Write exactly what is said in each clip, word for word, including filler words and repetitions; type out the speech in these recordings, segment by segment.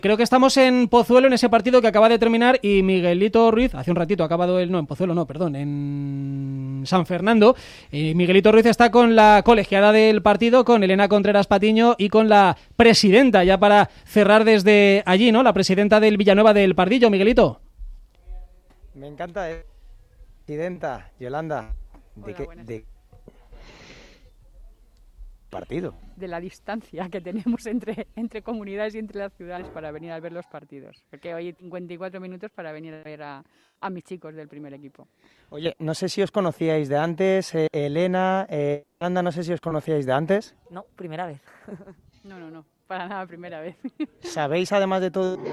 Creo que estamos en Pozuelo en ese partido que acaba de terminar y Miguelito Ruiz, hace un ratito ha acabado el, no, en Pozuelo no, perdón, en San Fernando, eh, Miguelito Ruiz está con la colegiada del partido, con Elena Contreras Patiño y con la presidenta, ya para cerrar desde allí, ¿no? La presidenta del Villanueva del Pardillo, Miguelito. Me encanta, eh. Presidenta, Yolanda, ¿de Hola, qué de partido? De la distancia que tenemos entre, entre comunidades y entre las ciudades para venir a ver los partidos. Porque hoy hay cincuenta y cuatro minutos para venir a ver a, a mis chicos del primer equipo. Oye, no sé si os conocíais de antes, eh, Elena, eh, Yolanda, no sé si os conocíais de antes. No, primera vez. No, no, no, para nada, primera vez. ¿Sabéis, además de todo,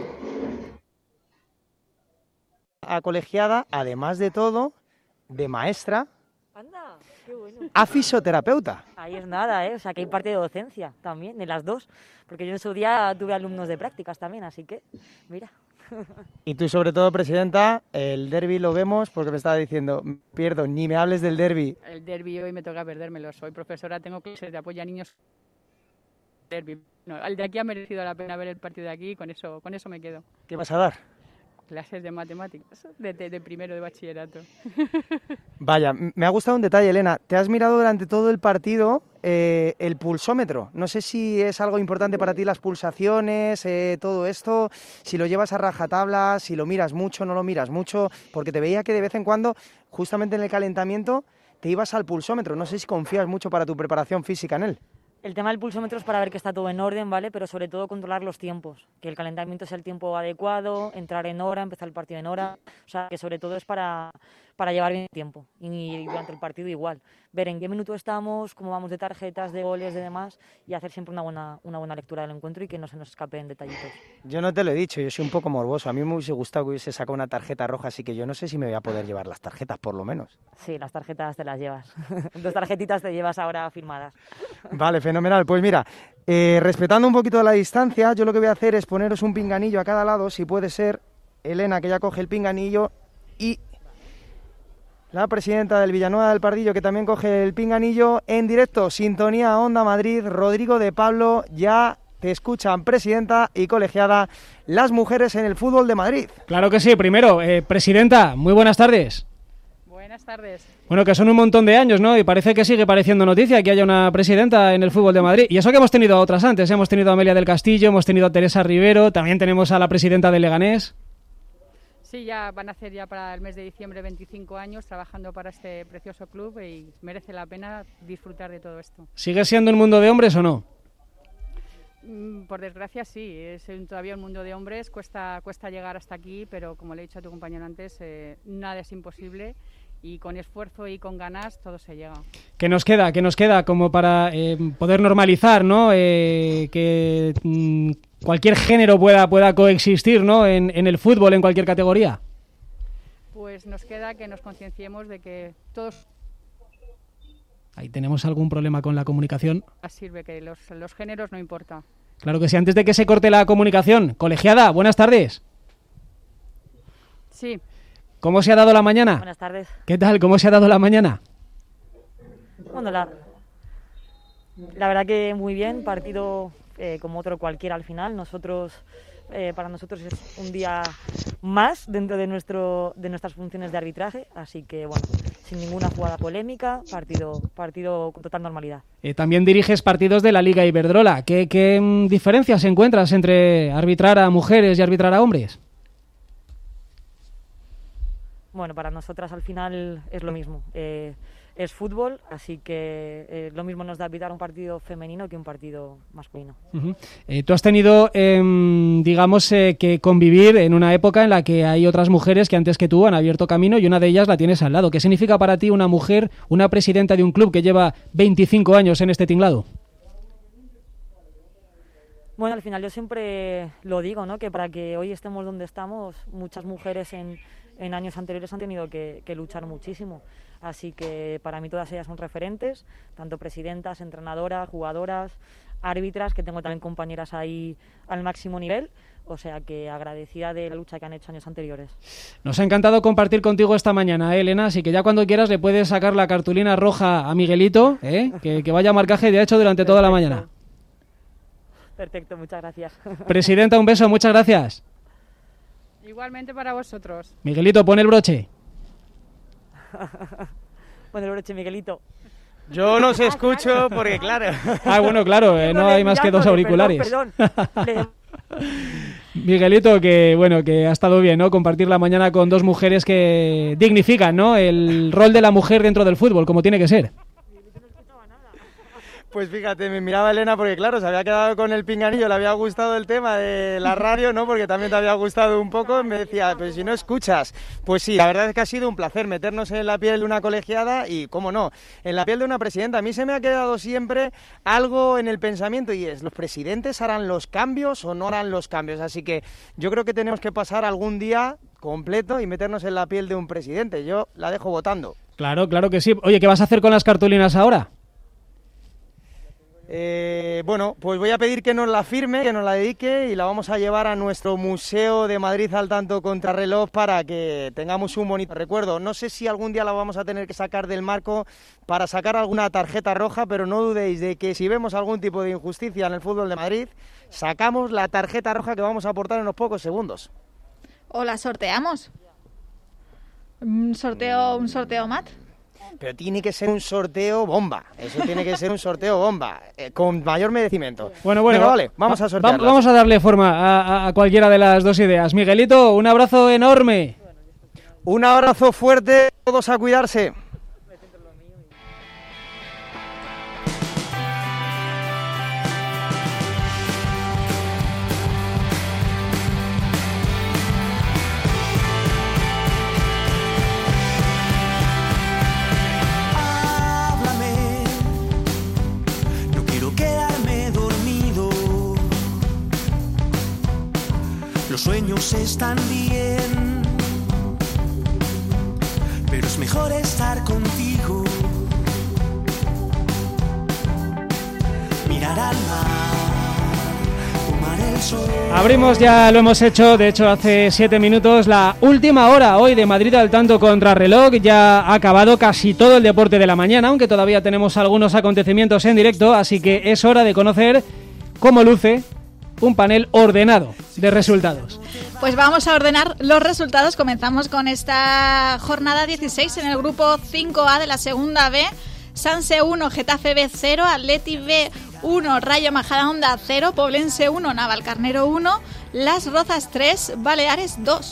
a colegiada, además de todo, de maestra, Anda, qué bueno. a fisioterapeuta? Ahí es nada, ¿eh? O sea, que hay parte de docencia también, de las dos. Porque yo en su día tuve alumnos de prácticas también, así que, mira. Y tú, sobre todo, presidenta, el derbi lo vemos porque me estaba diciendo, pierdo, ni me hables del derbi. El derbi hoy me toca perdérmelo. Soy profesora, tengo clases de apoyo a niños. Derbi. No, el de aquí ha merecido la pena ver el partido de aquí y con eso, con eso me quedo. ¿Qué vas a dar? Clases de matemáticas, de, de, de primero de bachillerato. Vaya, me ha gustado un detalle, Elena. Te has mirado durante todo el partido eh, el pulsómetro. No sé si es algo importante para ti las pulsaciones, eh, todo esto, si lo llevas a rajatabla, si lo miras mucho, no lo miras mucho, porque te veía que de vez en cuando, justamente en el calentamiento, te ibas al pulsómetro. No sé si confías mucho para tu preparación física en él. El tema del pulsómetro es para ver que está todo en orden, ¿vale? Pero sobre todo controlar los tiempos, que el calentamiento sea el tiempo adecuado, entrar en hora, empezar el partido en hora, o sea, que sobre todo es para, para llevar bien el tiempo y durante el partido igual. Ver en qué minuto estamos, cómo vamos de tarjetas, de goles, de demás y hacer siempre una buena, una buena lectura del encuentro y que no se nos escapen detallitos. Yo no te lo he dicho, yo soy un poco morboso. A mí me hubiese gustado que hubiese sacado una tarjeta roja, así que yo no sé si me voy a poder llevar las tarjetas, por lo menos. Sí, las tarjetas te las llevas. Dos tarjetitas te llevas ahora firmadas. Vale, fenomenal. Pues mira, eh, respetando un poquito la distancia, yo lo que voy a hacer es poneros un pinganillo a cada lado, si puede ser Elena, que ya coge el pinganillo, y la presidenta del Villanueva del Pardillo, que también coge el pinganillo en directo. Sintonía Onda Madrid, Rodrigo de Pablo, ya te escuchan, presidenta y colegiada, las mujeres en el fútbol de Madrid. Claro que sí. Primero, eh, presidenta, muy buenas tardes. Buenas tardes. Bueno, que son un montón de años, ¿no? Y parece que sigue pareciendo noticia que haya una presidenta en el fútbol de Madrid. Y eso que hemos tenido a otras antes. Hemos tenido a Amelia del Castillo, hemos tenido a Teresa Rivero, también tenemos a la presidenta de Leganés. Sí, ya van a hacer ya para el mes de diciembre veinticinco años trabajando para este precioso club y merece la pena disfrutar de todo esto. ¿Sigue siendo un mundo de hombres o no? Por desgracia sí, es un, todavía un mundo de hombres, cuesta, cuesta llegar hasta aquí, pero como le he dicho a tu compañero antes, eh, nada es imposible. Y con esfuerzo y con ganas todo se llega. ¿Qué nos queda? ¿Qué nos queda como para eh, poder normalizar, ¿no? Eh, que mm, cualquier género pueda pueda coexistir, ¿no? En, en el fútbol, en cualquier categoría. Pues nos queda que nos concienciemos de que todos. Ahí tenemos algún problema con la comunicación. Sirve que los, los géneros no importa. Claro que sí. Antes de que se corte la comunicación, colegiada, buenas tardes. Sí. ¿Cómo se ha dado la mañana? Buenas tardes. ¿Qué tal? ¿Cómo se ha dado la mañana? Bueno, la, la verdad que muy bien, partido eh, como otro cualquiera al final. Nosotros, eh, para nosotros es un día más dentro de nuestro de nuestras funciones de arbitraje, así que bueno, sin ninguna jugada polémica, partido partido con total normalidad. Eh, también diriges partidos de la Liga Iberdrola. ¿Qué, qué mm, diferencias encuentras entre arbitrar a mujeres y arbitrar a hombres? Bueno, para nosotras al final es lo mismo. Eh, es fútbol, así que eh, lo mismo nos da arbitrar un partido femenino que un partido masculino. Uh-huh. Eh, tú has tenido, eh, digamos, eh, que convivir en una época en la que hay otras mujeres que antes que tú han abierto camino y una de ellas la tienes al lado. ¿Qué significa para ti una mujer, una presidenta de un club que lleva veinticinco años en este tinglado? Bueno, al final yo siempre lo digo, ¿no? Que para que hoy estemos donde estamos, muchas mujeres en, en años anteriores han tenido que, que luchar muchísimo. Así que para mí todas ellas son referentes, tanto presidentas, entrenadoras, jugadoras, árbitras, que tengo también compañeras ahí al máximo nivel. O sea que agradecida de la lucha que han hecho años anteriores. Nos ha encantado compartir contigo esta mañana, ¿eh, Elena? Así que ya cuando quieras le puedes sacar la cartulina roja a Miguelito, ¿eh? que, que vaya a marcaje de hecho durante toda la mañana. Perfecto, muchas gracias. Presidenta, un beso, muchas gracias. Igualmente para vosotros. Miguelito, pon el broche. Pon el broche, Miguelito. Yo no os escucho porque, claro... Ah, bueno, claro, eh, no hay más que dos auriculares. Perdón, perdón. Miguelito, que bueno, que ha estado bien, ¿no? Compartir la mañana con dos mujeres que dignifican, ¿no? El rol de la mujer dentro del fútbol, como tiene que ser. Pues fíjate, me miraba Elena porque claro, se había quedado con el pinganillo, le había gustado el tema de la radio, ¿no? Porque también te había gustado un poco, me decía, pues si no escuchas. Pues sí, la verdad es que ha sido un placer meternos en la piel de una colegiada y, cómo no, en la piel de una presidenta. A mí se me ha quedado siempre algo en el pensamiento y es, ¿los presidentes harán los cambios o no harán los cambios? Así que yo creo que tenemos que pasar algún día completo y meternos en la piel de un presidente. Yo la dejo votando. Claro, claro que sí. Oye, ¿qué vas a hacer con las cartulinas ahora? Eh, bueno, pues voy a pedir que nos la firme, que nos la dedique y la vamos a llevar a nuestro Museo de Madrid al tanto contrarreloj para que tengamos un bonito recuerdo. No sé si algún día la vamos a tener que sacar del marco para sacar alguna tarjeta roja, pero no dudéis de que si vemos algún tipo de injusticia en el fútbol de Madrid, sacamos la tarjeta roja que vamos a aportar en unos pocos segundos. ¿O la sorteamos? ¿Un sorteo, un sorteo mat? Pero tiene que ser un sorteo bomba, eso tiene que ser un sorteo bomba, eh, con mayor merecimiento. Bueno, bueno, venga, vale, vamos a sortearlo. Vamos a darle forma a, a cualquiera de las dos ideas. Miguelito, un abrazo enorme. Un abrazo fuerte, todos a cuidarse. Los sueños están bien, pero es mejor estar contigo. Mirar al mar, tomar el sol. Abrimos, ya lo hemos hecho, de hecho hace siete minutos, la última hora hoy de Madrid al tanto contrarreloj. Ya ha acabado casi todo el deporte de la mañana, aunque todavía tenemos algunos acontecimientos en directo, así que es hora de conocer cómo luce un panel ordenado de resultados. Pues vamos a ordenar los resultados. Comenzamos con esta jornada dieciséis en el grupo cinco A de la segunda B. Sanse uno, Getafe B cero, Atleti B uno, Rayo Majadahonda cero, Poblense uno, Navalcarnero uno, Las Rozas tres, Baleares dos.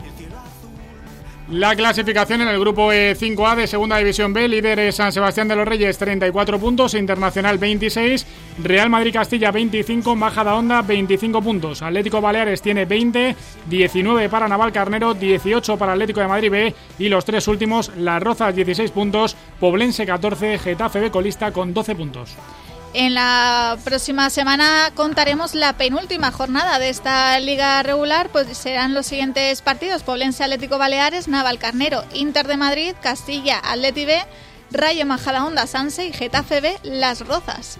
La clasificación en el grupo cinco A de Segunda División B, líder es San Sebastián de los Reyes, treinta y cuatro puntos, Internacional veintiséis, Real Madrid Castilla veinticinco, Majadahonda veinticinco puntos, Atlético Baleares tiene veinte, diecinueve para Navalcarnero, dieciocho para Atlético de Madrid B y los tres últimos, Las Rozas dieciséis puntos, Poblense catorce, Getafe B colista con doce puntos. En la próxima semana contaremos la penúltima jornada de esta liga regular, pues serán los siguientes partidos: Poblense Atlético Baleares, Navalcarnero Inter de Madrid, Castilla Atleti B, Rayo Majadahonda Sanse y Getafe B Las Rozas.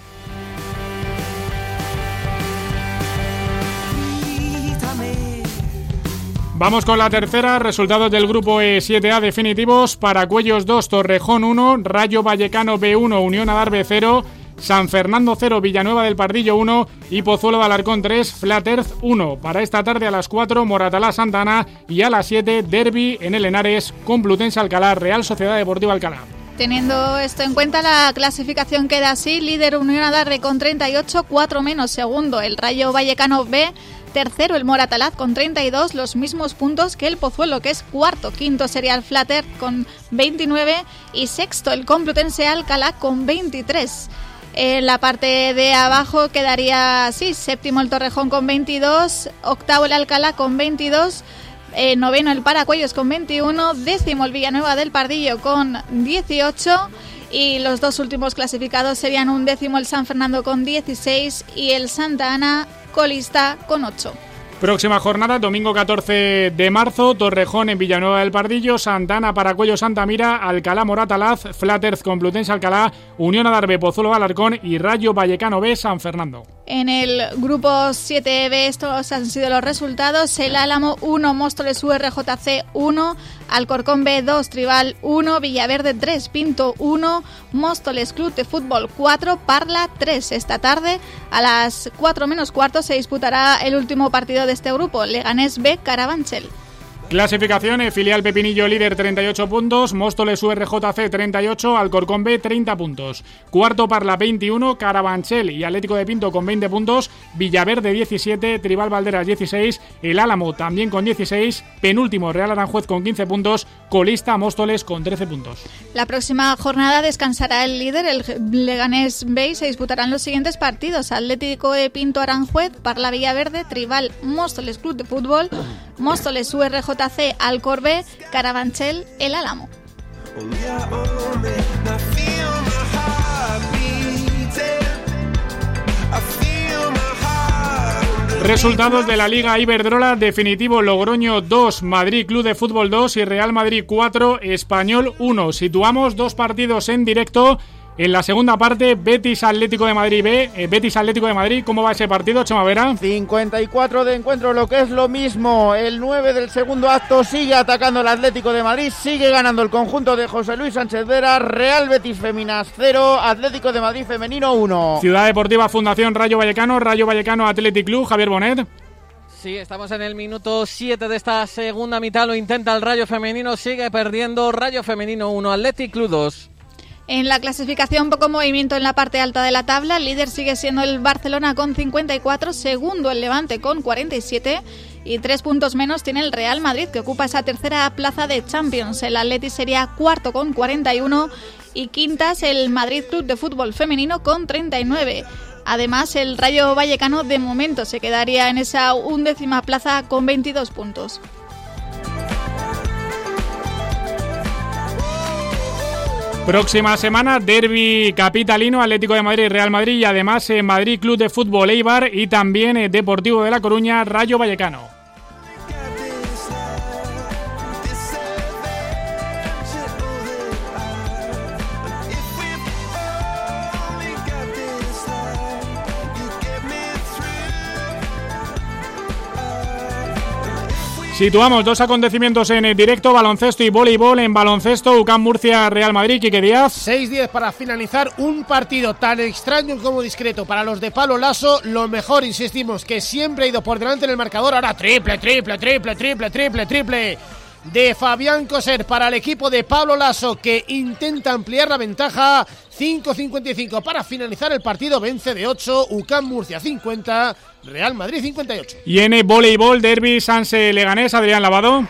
Vamos con la tercera, resultados del grupo siete A definitivos: Paracuellos dos, Torrejón uno, Rayo Vallecano B uno, Unión Adar B cero, San Fernando cero, Villanueva del Pardillo uno y Pozuelo de Alarcón tres, Flat Earth uno. Para esta tarde a las cuatro, Moratalá Santa Ana y a las siete, Derbi en el Henares, Complutense Alcalá, Real Sociedad Deportiva Alcalá. Teniendo esto en cuenta, la clasificación queda así: líder Unión Adarve con treinta y ocho, cuatro menos, segundo el Rayo Vallecano B, tercero el Moratalaz con treinta y dos, los mismos puntos que el Pozuelo, que es cuarto, quinto sería el Flat Earth con veintinueve y sexto el Complutense Alcalá con veintitrés. En la parte de abajo quedaría así: séptimo el Torrejón con veintidós, octavo el Alcalá con veintidós, eh, noveno el Paracuellos con veintiuno, décimo el Villanueva del Pardillo con dieciocho y los dos últimos clasificados serían un décimo el San Fernando con dieciséis y el Santa Ana colista con ocho. Próxima jornada, domingo catorce de marzo, Torrejón en Villanueva del Pardillo, Santa Ana, Paracuello, Santa Mira, Alcalá, Moratalaz, Flat Earth, Complutense Alcalá, Unión Adarve, Pozuelo Alarcón y Rayo Vallecano B, San Fernando. En el grupo siete B estos han sido los resultados: El Álamo uno, Móstoles U R J C uno, Alcorcón B dos, Tribal uno, Villaverde tres, Pinto uno, Móstoles Club de Fútbol cuatro, Parla tres. Esta tarde a las cuatro menos cuarto se disputará el último partido de este grupo, Leganés B, Carabanchel. Clasificación: Filial Pepinillo líder treinta y ocho puntos, Móstoles U R J C treinta y ocho, Alcorcón B treinta puntos. Cuarto Parla veintiuno, Carabanchel y Atlético de Pinto con veinte puntos, Villaverde diecisiete, Tribal Valderas dieciséis, El Álamo también con dieciséis, penúltimo Real Aranjuez con quince puntos, colista Móstoles con trece puntos. La próxima jornada descansará el líder, el Leganés B, y se disputarán los siguientes partidos: Atlético de Pinto Aranjuez, Parla Villaverde, Tribal Móstoles Club de Fútbol, Móstoles U R J C Alcorbe, Carabanchel, El Álamo. Resultados de la Liga Iberdrola: definitivo Logroño dos, Madrid Club de Fútbol dos y Real Madrid cuatro, Español uno. Situamos dos partidos en directo. En la segunda parte, Betis Atlético de Madrid B, eh, Betis Atlético de Madrid. ¿Cómo va ese partido, Chema Vera? cincuenta y cuatro de encuentro, lo que es lo mismo. El nueve del segundo acto sigue atacando el Atlético de Madrid, sigue ganando el conjunto de José Luis Sánchez Vera. Real Betis Feminas cero, Atlético de Madrid Femenino uno. Ciudad Deportiva Fundación Rayo Vallecano, Rayo Vallecano Athletic Club. Javier Bonet. Sí, estamos en el minuto siete de esta segunda mitad. Lo intenta el Rayo Femenino, sigue perdiendo. Rayo Femenino uno, Athletic Club dos. En la clasificación, poco movimiento en la parte alta de la tabla. El líder sigue siendo el Barcelona con cincuenta y cuatro, segundo el Levante con cuarenta y siete y tres puntos menos tiene el Real Madrid, que ocupa esa tercera plaza de Champions. El Atleti sería cuarto con cuarenta y uno y quintas el Madrid Club de Fútbol Femenino con treinta y nueve. Además, el Rayo Vallecano de momento se quedaría en esa undécima plaza con veintidós puntos. Próxima semana, derbi capitalino, Atlético de Madrid, Real Madrid y además eh, Madrid Club de Fútbol Eibar y también eh, Deportivo de La Coruña, Rayo Vallecano. Situamos dos acontecimientos en directo, baloncesto y voleibol. En baloncesto, U C A M Murcia, Real Madrid, Quique Díaz. seis diez para finalizar un partido tan extraño como discreto para los de Pablo Lasso. Lo mejor, insistimos, que siempre ha ido por delante en el marcador. Ahora triple, triple, triple, triple, triple, triple de Fabián Coser para el equipo de Pablo Lasso, que intenta ampliar la ventaja. cinco cincuenta y cinco para finalizar el partido, vence de ocho, U C A M Murcia cincuenta, Real Madrid cincuenta y ocho. Y en el voleibol, derbi Sanse Leganés, Adrián Lavado.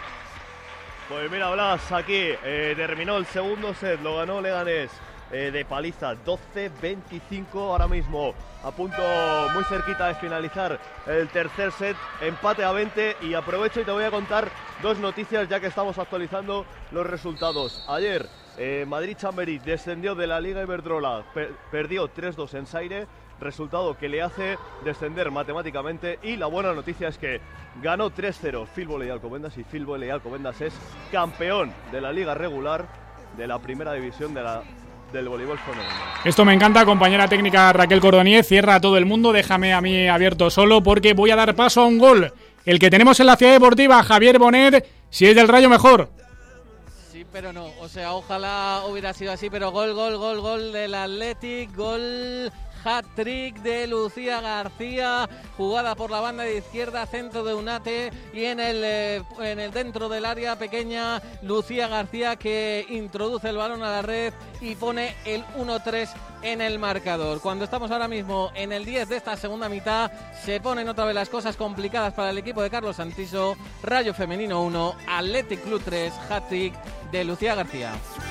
Pues mira, Blas, aquí eh, terminó el segundo set, lo ganó Leganés eh, de paliza, doce veinticinco, ahora mismo a punto muy cerquita de finalizar el tercer set, empate a veinte. Y aprovecho y te voy a contar dos noticias ya que estamos actualizando los resultados. Ayer eh, Madrid Chamberí descendió de la Liga Iberdrola, per- perdió tres dos en Saire, resultado que le hace descender matemáticamente. Y la buena noticia es que ganó tres cero Phil Volley Alcobendas y Phil Volley Alcobendas es campeón de la liga regular de la primera división de la del voleibol femenino. Esto me encanta, compañera técnica Raquel Cordonier, cierra a todo el mundo, déjame a mí abierto solo porque voy a dar paso a un gol, el que tenemos en la Ciudad Deportiva. Javier Bonet, si es del Rayo mejor. Sí, pero no, o sea, ojalá hubiera sido así, pero gol, gol, gol, gol del Athletic, gol... Hat-trick de Lucía García, jugada por la banda de izquierda, centro de Unate y en el, eh, en el dentro del área pequeña, Lucía García que introduce el balón a la red y pone el uno tres en el marcador. Cuando estamos ahora mismo en el diez de esta segunda mitad, se ponen otra vez las cosas complicadas para el equipo de Carlos Santiso. Rayo Femenino uno, Athletic Club tres, hat-trick de Lucía García.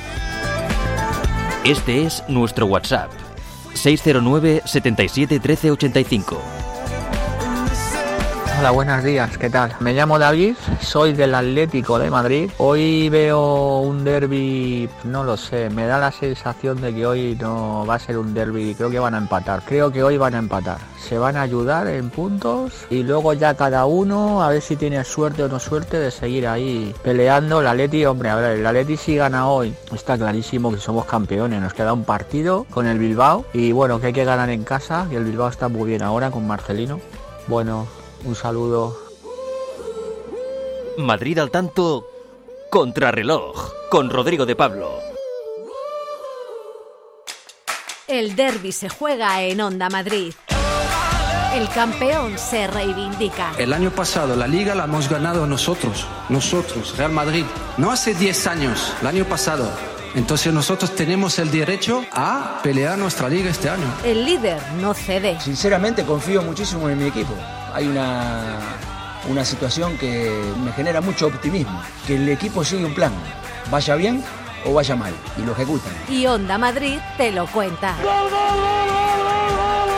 Este es nuestro WhatsApp. seis cero nueve, setenta y siete, trece, ochenta y cinco. Hola, buenos días, ¿qué tal? Me llamo David, soy del Atlético de Madrid. Hoy veo un derbi, no lo sé, me da la sensación de que hoy no va a ser un derbi, creo que van a empatar. Creo que hoy van a empatar. Se van a ayudar en puntos y luego ya cada uno a ver si tiene suerte o no suerte de seguir ahí peleando. El Atleti, hombre, a ver, el Atleti si gana hoy, está clarísimo que somos campeones. Nos queda un partido con el Bilbao y bueno, que hay que ganar en casa, y el Bilbao está muy bien ahora con Marcelino. Bueno, un saludo. Madrid al tanto, contrarreloj, con Rodrigo de Pablo. El derbi se juega en Onda Madrid. El campeón se reivindica. El año pasado la Liga la hemos ganado nosotros, nosotros, Real Madrid. No hace diez años, el año pasado. Entonces nosotros tenemos el derecho a pelear nuestra Liga este año. El líder no cede. Sinceramente confío muchísimo en mi equipo. Hay una, una situación que me genera mucho optimismo. Que el equipo sigue un plan, vaya bien o vaya mal, y lo ejecutan. Y Onda Madrid te lo cuenta. ¡Gol, gol, gol, gol, gol, gol,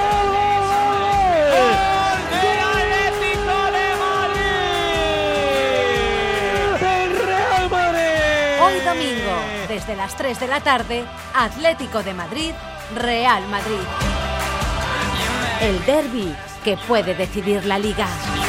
Hoy domingo, desde las tres de la tarde, Atlético de Madrid, Real Madrid. El derbi que puede decidir la Liga.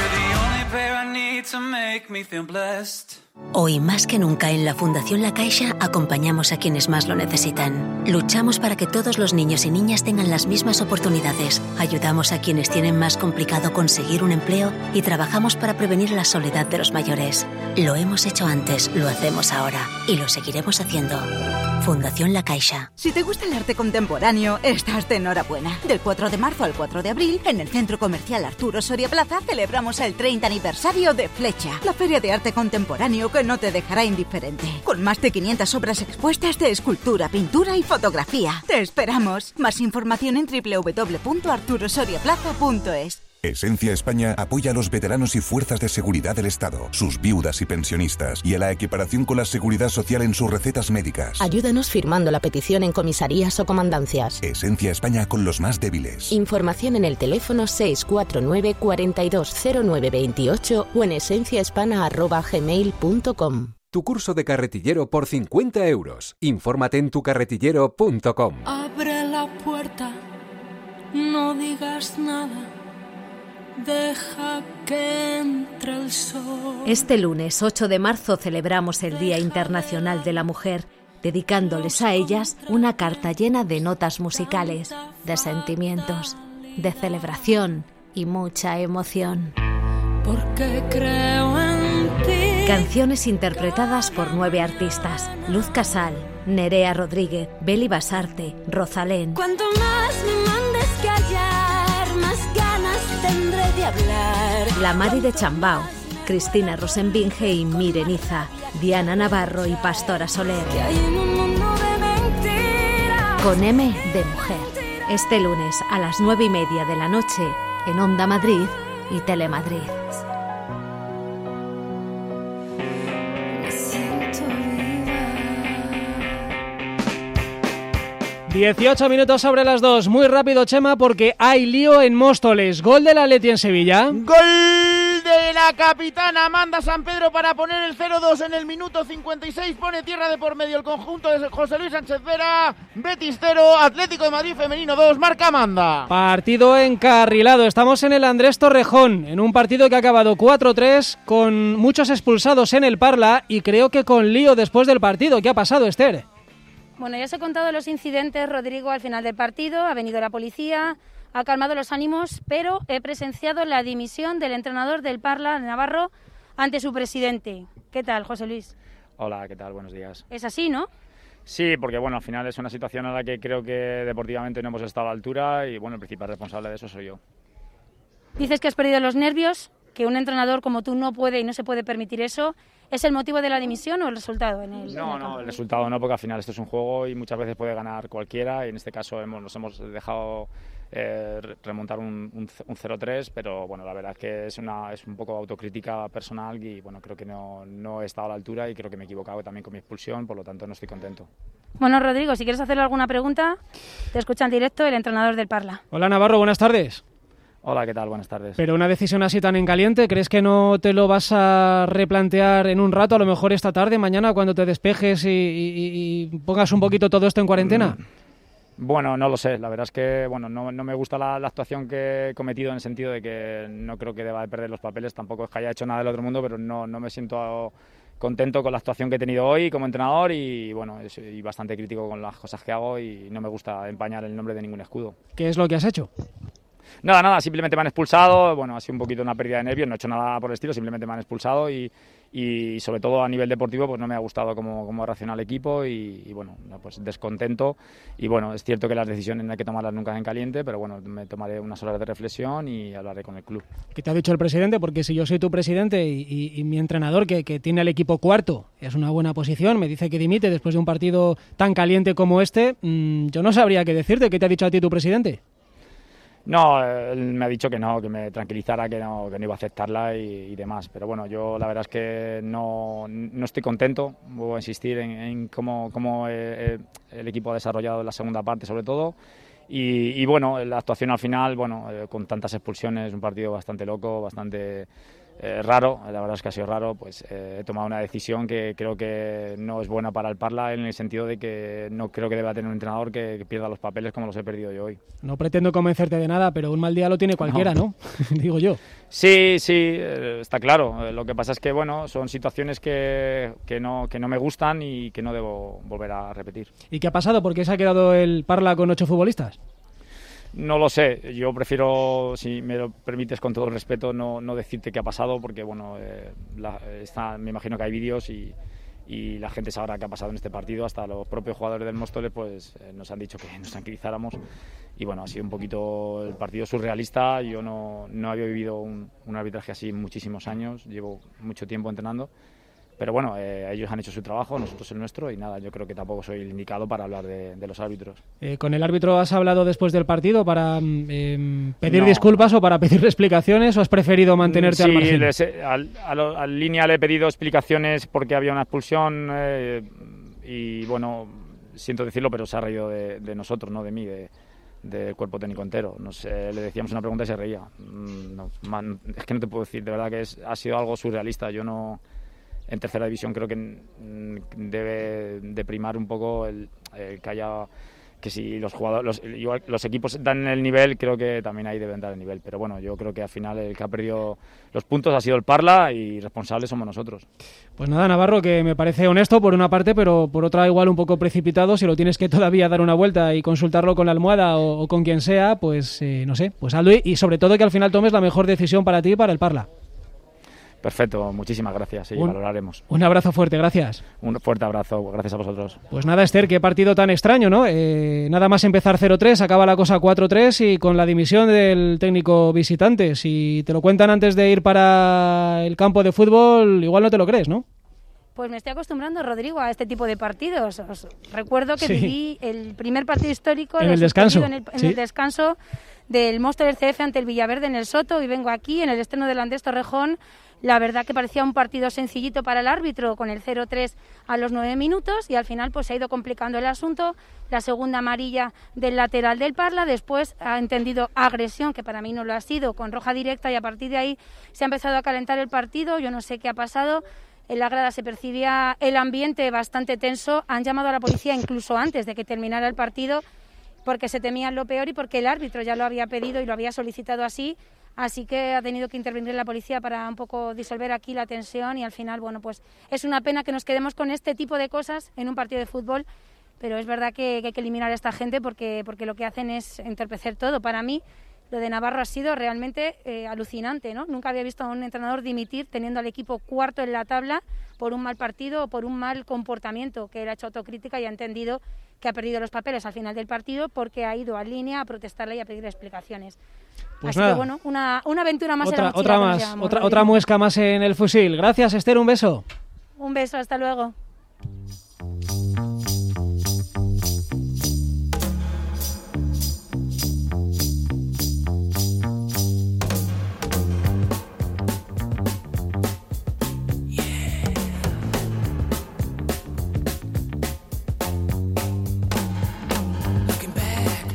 Hoy más que nunca en la Fundación La Caixa acompañamos a quienes más lo necesitan. Luchamos para que todos los niños y niñas tengan las mismas oportunidades. Ayudamos a quienes tienen más complicado conseguir un empleo y trabajamos para prevenir la soledad de los mayores. Lo hemos hecho antes, lo hacemos ahora y lo seguiremos haciendo. Fundación La Caixa. Si te gusta el arte contemporáneo, estás de enhorabuena. Del cuatro de marzo al cuatro de abril, en el Centro Comercial Arturo Soria Plaza, celebramos el treinta aniversario de Flecha, la feria de arte contemporáneo que no te dejará indiferente. Con más de quinientas obras expuestas de escultura, pintura y fotografía. ¡Te esperamos! Más información en doble u doble u doble u punto arturo soria plaza punto es. Esencia España apoya a los veteranos y fuerzas de seguridad del Estado, sus viudas y pensionistas, y a la equiparación con la seguridad social en sus recetas médicas. Ayúdanos firmando la petición en comisarías o comandancias. Esencia España con los más débiles. Información en el teléfono seis cuatro nueve, cuatro dos cero nueve dos ocho o en esenciahispana arroba gmail punto com. Tu curso de carretillero por cincuenta euros. Infórmate en tu carretillero punto com. Abre la puerta, no digas nada. Deja que entre el sol. Este lunes ocho de marzo celebramos el Día Internacional de la Mujer, dedicándoles a ellas una carta llena de notas musicales, de sentimientos, de celebración y mucha emoción. Porque creo en ti. Canciones interpretadas por nueve artistas: Luz Casal, Nerea Rodríguez, Beli Basarte, Rosalén. Cuanto más me mandes callar, más ganas tendré de hablar. La Mari de Chambao, Cristina Rosenbinge y Mireniza, Diana Navarro y Pastora Soler. Con M de Mujer. Este lunes a las nueve y media de la noche en Onda Madrid y Telemadrid. dieciocho minutos sobre las dos. Muy rápido, Chema, porque hay lío en Móstoles. Gol del Atleti en Sevilla. Gol de la capitana Amanda San Pedro para poner el cero dos en el minuto cincuenta y seis. Pone tierra de por medio el conjunto de José Luis Sánchez Vera. Betis cero, Atlético de Madrid femenino dos. Marca Amanda. Partido encarrilado. Estamos en el Andrés Torrejón, en un partido que ha acabado cuatro tres, con muchos expulsados en el Parla y creo que con lío después del partido. ¿Qué ha pasado, Esther? Bueno, ya os he contado los incidentes, Rodrigo, al final del partido. Ha venido la policía, ha calmado los ánimos, pero he presenciado la dimisión del entrenador del Parla, Navarro, ante su presidente. ¿Qué tal, José Luis? Hola, ¿qué tal? Buenos días. Es así, ¿no? Sí, porque bueno, al final es una situación a la que creo que deportivamente no hemos estado a la altura y bueno, el principal responsable de eso soy yo. Dices que has perdido los nervios, que un entrenador como tú no puede y no se puede permitir eso. ¿Es el motivo de la dimisión o el resultado en el No, en el no, el resultado no, porque al final esto es un juego y muchas veces puede ganar cualquiera y en este caso hemos, nos hemos dejado eh, remontar un, un, un cero tres, pero bueno, la verdad es que es, una, es un poco autocrítica personal y bueno, creo que no, no he estado a la altura y creo que me he equivocado también con mi expulsión, por lo tanto no estoy contento. Bueno, Rodrigo, si quieres hacerle alguna pregunta, te escucha en directo el entrenador del Parla. Hola, Navarro, buenas tardes. Hola, ¿qué tal? Buenas tardes. Pero una decisión así tan en caliente, ¿crees que no te lo vas a replantear en un rato, a lo mejor esta tarde, mañana, cuando te despejes y, y, y pongas un poquito todo esto en cuarentena? Mm. Bueno, no lo sé. La verdad es que bueno, no, no me gusta la, la actuación que he cometido, en el sentido de que no creo que deba de perder los papeles. Tampoco es que haya hecho nada del otro mundo, pero no, no me siento contento con la actuación que he tenido hoy como entrenador y bueno, soy bastante crítico con las cosas que hago y no me gusta empañar el nombre de ningún escudo. ¿Qué es lo que has hecho? Nada, nada, simplemente me han expulsado, bueno, ha sido un poquito una pérdida de nervios, no he hecho nada por el estilo, simplemente me han expulsado y, y sobre todo a nivel deportivo pues no me ha gustado cómo, cómo reacciona el equipo y, y bueno, pues descontento y bueno, es cierto que las decisiones no hay que tomarlas nunca en caliente, pero bueno, me tomaré unas horas de reflexión y hablaré con el club. ¿Qué te ha dicho el presidente? Porque si yo soy tu presidente y, y, y mi entrenador que, que tiene al equipo cuarto, es una buena posición, me dice que dimite después de un partido tan caliente como este, mmm, yo no sabría qué decirte. ¿Qué te ha dicho a ti tu presidente? No, él me ha dicho que no, que me tranquilizara, que no, que no iba a aceptarla y, y demás. Pero bueno, yo la verdad es que no, no estoy contento. Voy a insistir en, en cómo, cómo eh, el equipo ha desarrollado la segunda parte, sobre todo. Y, y bueno, la actuación al final, bueno, eh, con tantas expulsiones, un partido bastante loco, bastante eh, raro. La verdad es que ha sido raro. Pues eh, he tomado una decisión que creo que no es buena para el Parla, en el sentido de que no creo que deba tener un entrenador que, que pierda los papeles como los he perdido yo hoy. No pretendo convencerte de nada, pero un mal día lo tiene cualquiera, ¿no? ¿no? Digo yo. Sí, sí, eh, está claro. Lo que pasa es que bueno, son situaciones que, que, no, que no me gustan y que no debo volver a repetir. ¿Y qué ha pasado? ¿Por qué se ha quedado el Parla con ocho futbolistas? No lo sé, yo prefiero, si me lo permites con todo el respeto, no, no decirte qué ha pasado porque bueno, eh, la, está, me imagino que hay vídeos y, y la gente sabrá qué ha pasado en este partido. Hasta los propios jugadores del Móstoles pues, eh, nos han dicho que nos tranquilizáramos y bueno, ha sido un poquito el partido surrealista. Yo no, no había vivido un, un arbitraje así en muchísimos años, llevo mucho tiempo entrenando. Pero bueno, eh, ellos han hecho su trabajo, nosotros el nuestro y nada, yo creo que tampoco soy el indicado para hablar de, de los árbitros. Eh, ¿Con el árbitro has hablado después del partido para eh, pedir no. disculpas o para pedirle explicaciones o has preferido mantenerte sí, al margen? Les he, al, al, al línea le he pedido explicaciones porque había una expulsión eh, y bueno, siento decirlo, pero se ha reído de, de nosotros, no de mí, de, del cuerpo técnico entero. No sé, le decíamos una pregunta y se reía. No, man, es que no te puedo decir, de verdad que es, ha sido algo surrealista. Yo no... En tercera división creo que debe de primar un poco el, el que haya que si los jugadores los, igual, los equipos dan el nivel, creo que también ahí deben dar el nivel, pero bueno, yo creo que al final el que ha perdido los puntos ha sido el Parla y responsables somos nosotros. Pues nada, Navarro, que me parece honesto por una parte, pero por otra igual un poco precipitado. Si lo tienes que todavía dar una vuelta y consultarlo con la almohada o, o con quien sea, pues eh, no sé, pues hazlo y sobre todo que al final tomes la mejor decisión para ti y para el Parla. Perfecto, muchísimas gracias, sí, un, valoraremos. Un abrazo fuerte, gracias. Un fuerte abrazo, gracias a vosotros. Pues nada, Esther, qué partido tan extraño, ¿no? Eh, nada más empezar cero tres, acaba la cosa cuatro tres y con la dimisión del técnico visitante. Si te lo cuentan antes de ir para el campo de fútbol, igual no te lo crees, ¿no? Pues me estoy acostumbrando, Rodrigo, a este tipo de partidos. Os recuerdo que sí. viví el primer partido histórico en el descanso, en el, en sí. el descanso del Móstoles C F ante el Villaverde en el Soto y vengo aquí en el estreno del Andrés Torrejón. La verdad que parecía un partido sencillito para el árbitro con el cero tres a los nueve minutos y al final pues se ha ido complicando el asunto. La segunda amarilla del lateral del Parla, después ha entendido agresión, que para mí no lo ha sido, con roja directa y a partir de ahí se ha empezado a calentar el partido. Yo no sé qué ha pasado. En la grada se percibía el ambiente bastante tenso. Han llamado a la policía incluso antes de que terminara el partido porque se temían lo peor y porque el árbitro ya lo había pedido y lo había solicitado así. Así que ha tenido que intervenir la policía para un poco disolver aquí la tensión y al final, bueno, pues es una pena que nos quedemos con este tipo de cosas en un partido de fútbol, pero es verdad que, que hay que eliminar a esta gente porque, porque lo que hacen es entorpecer todo. Para mí, lo de Navarro ha sido realmente eh, alucinante, ¿no? Nunca había visto a un entrenador dimitir teniendo al equipo cuarto en la tabla por un mal partido o por un mal comportamiento, que él ha hecho autocrítica y ha entendido que ha perdido los papeles al final del partido porque ha ido a línea a protestarle y a pedir explicaciones. Pues Así nada. que bueno, una, una aventura más otra, en la mochila, otra que más, nos llevamos, otra, Rodrigo. otra muesca más en el fusil. Gracias, Esther, un beso. Un beso, hasta luego.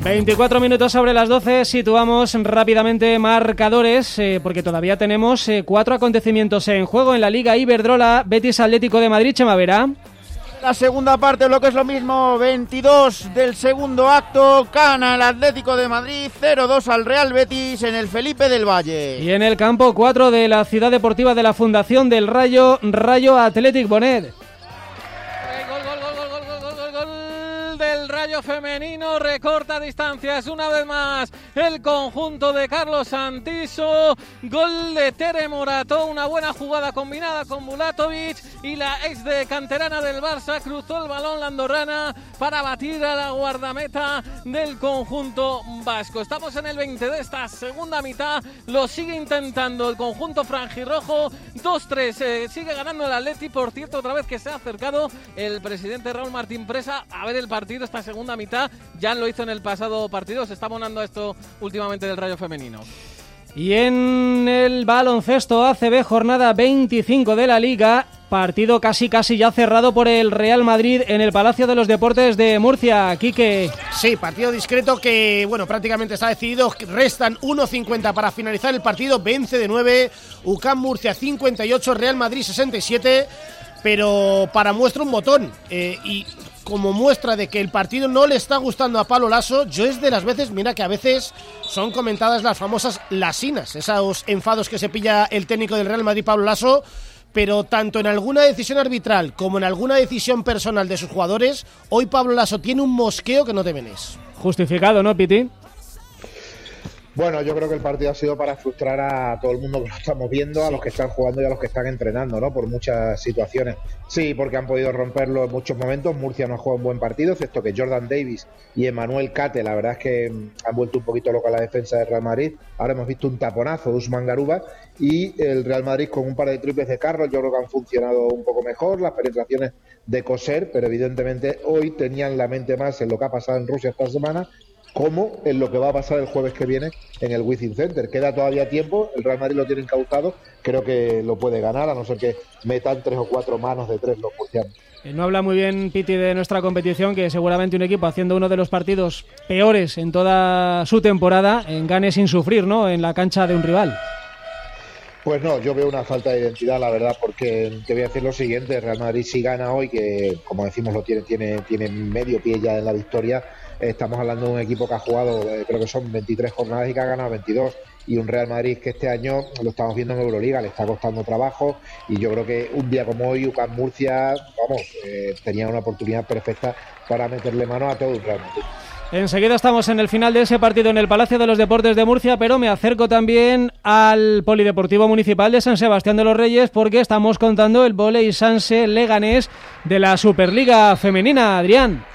veinticuatro minutos sobre las doce, situamos rápidamente marcadores, eh, porque todavía tenemos eh, cuatro acontecimientos en juego en la Liga Iberdrola. Betis Atlético de Madrid, Chema Vera. La segunda parte, lo que es lo mismo, veintidós del segundo acto, gana el Atlético de Madrid, cero dos al Real Betis en el Felipe del Valle. Y en el campo cuatro de la Ciudad Deportiva de la Fundación del Rayo, Rayo Athletic Bonet. Del Rayo femenino, recorta distancias una vez más el conjunto de Carlos Santiso, gol de Tere Morató, una buena jugada combinada con Bulatovic y la ex de canterana del Barça cruzó el balón la andorrana para batir a la guardameta del conjunto vasco. Estamos en el veinte de esta segunda mitad, lo sigue intentando el conjunto franjirrojo, dos tres, eh, sigue ganando el Atleti, por cierto otra vez que se ha acercado el presidente Raúl Martín Presa a ver el partido esta segunda mitad, ya lo hizo en el pasado partido, se está abonando esto últimamente del Rayo femenino. Y en el baloncesto A C B, jornada veinticinco de la Liga, partido casi casi ya cerrado por el Real Madrid en el Palacio de los Deportes de Murcia. Quique. Sí, partido discreto que, bueno, prácticamente está decidido. Restan uno cincuenta para finalizar el partido, vence de nueve, U C A M Murcia cincuenta y ocho, Real Madrid sesenta y siete, pero para muestra un botón, eh, y como muestra de que el partido no le está gustando a Pablo Laso, yo es de las veces, mira que a veces son comentadas las famosas lasinas, esos enfados que se pilla el técnico del Real Madrid, Pablo Laso, pero tanto en alguna decisión arbitral como en alguna decisión personal de sus jugadores, hoy Pablo Laso tiene un mosqueo que no te venés. Justificado, ¿no, Piti? Bueno, yo creo que el partido ha sido para frustrar a todo el mundo que lo estamos viendo, a los que están jugando y a los que están entrenando, ¿no? Por muchas situaciones. Sí, porque han podido romperlo en muchos momentos. Murcia no ha jugado un buen partido, excepto que Jordan Davis y Emmanuel Cate, la verdad es que han vuelto un poquito loca la defensa del Real Madrid. Ahora hemos visto un taponazo de Usman Garuba y el Real Madrid con un par de triples de Carlos, yo creo que han funcionado un poco mejor, las penetraciones de coser, pero evidentemente hoy tenían la mente más en lo que ha pasado en Rusia esta semana, como en lo que va a pasar el jueves que viene en el Wizzing Center. Queda todavía tiempo, el Real Madrid lo tiene encauzado, creo que lo puede ganar, a no ser que metan tres o cuatro manos de tres los murcianos. No habla muy bien Piti de nuestra competición, que seguramente un equipo haciendo uno de los partidos peores en toda su temporada, en gane sin sufrir, ¿no?, en la cancha de un rival. Pues no, yo veo una falta de identidad, la verdad, porque te voy a decir lo siguiente, el Real Madrid si gana hoy, que como decimos lo tiene, tiene, tiene medio pie ya en la victoria. Estamos hablando de un equipo que ha jugado, eh, creo que son veintitrés jornadas y que ha ganado veintidós, y un Real Madrid que este año lo estamos viendo en Euroliga, le está costando trabajo, y yo creo que un día como hoy U C A M Murcia, vamos, eh, tenía una oportunidad perfecta para meterle mano a todo un Real Madrid. Enseguida estamos en el final de ese partido en el Palacio de los Deportes de Murcia, pero me acerco también al Polideportivo Municipal de San Sebastián de los Reyes, porque estamos contando el vóley Sanse Leganés de la Superliga Femenina. Adrián.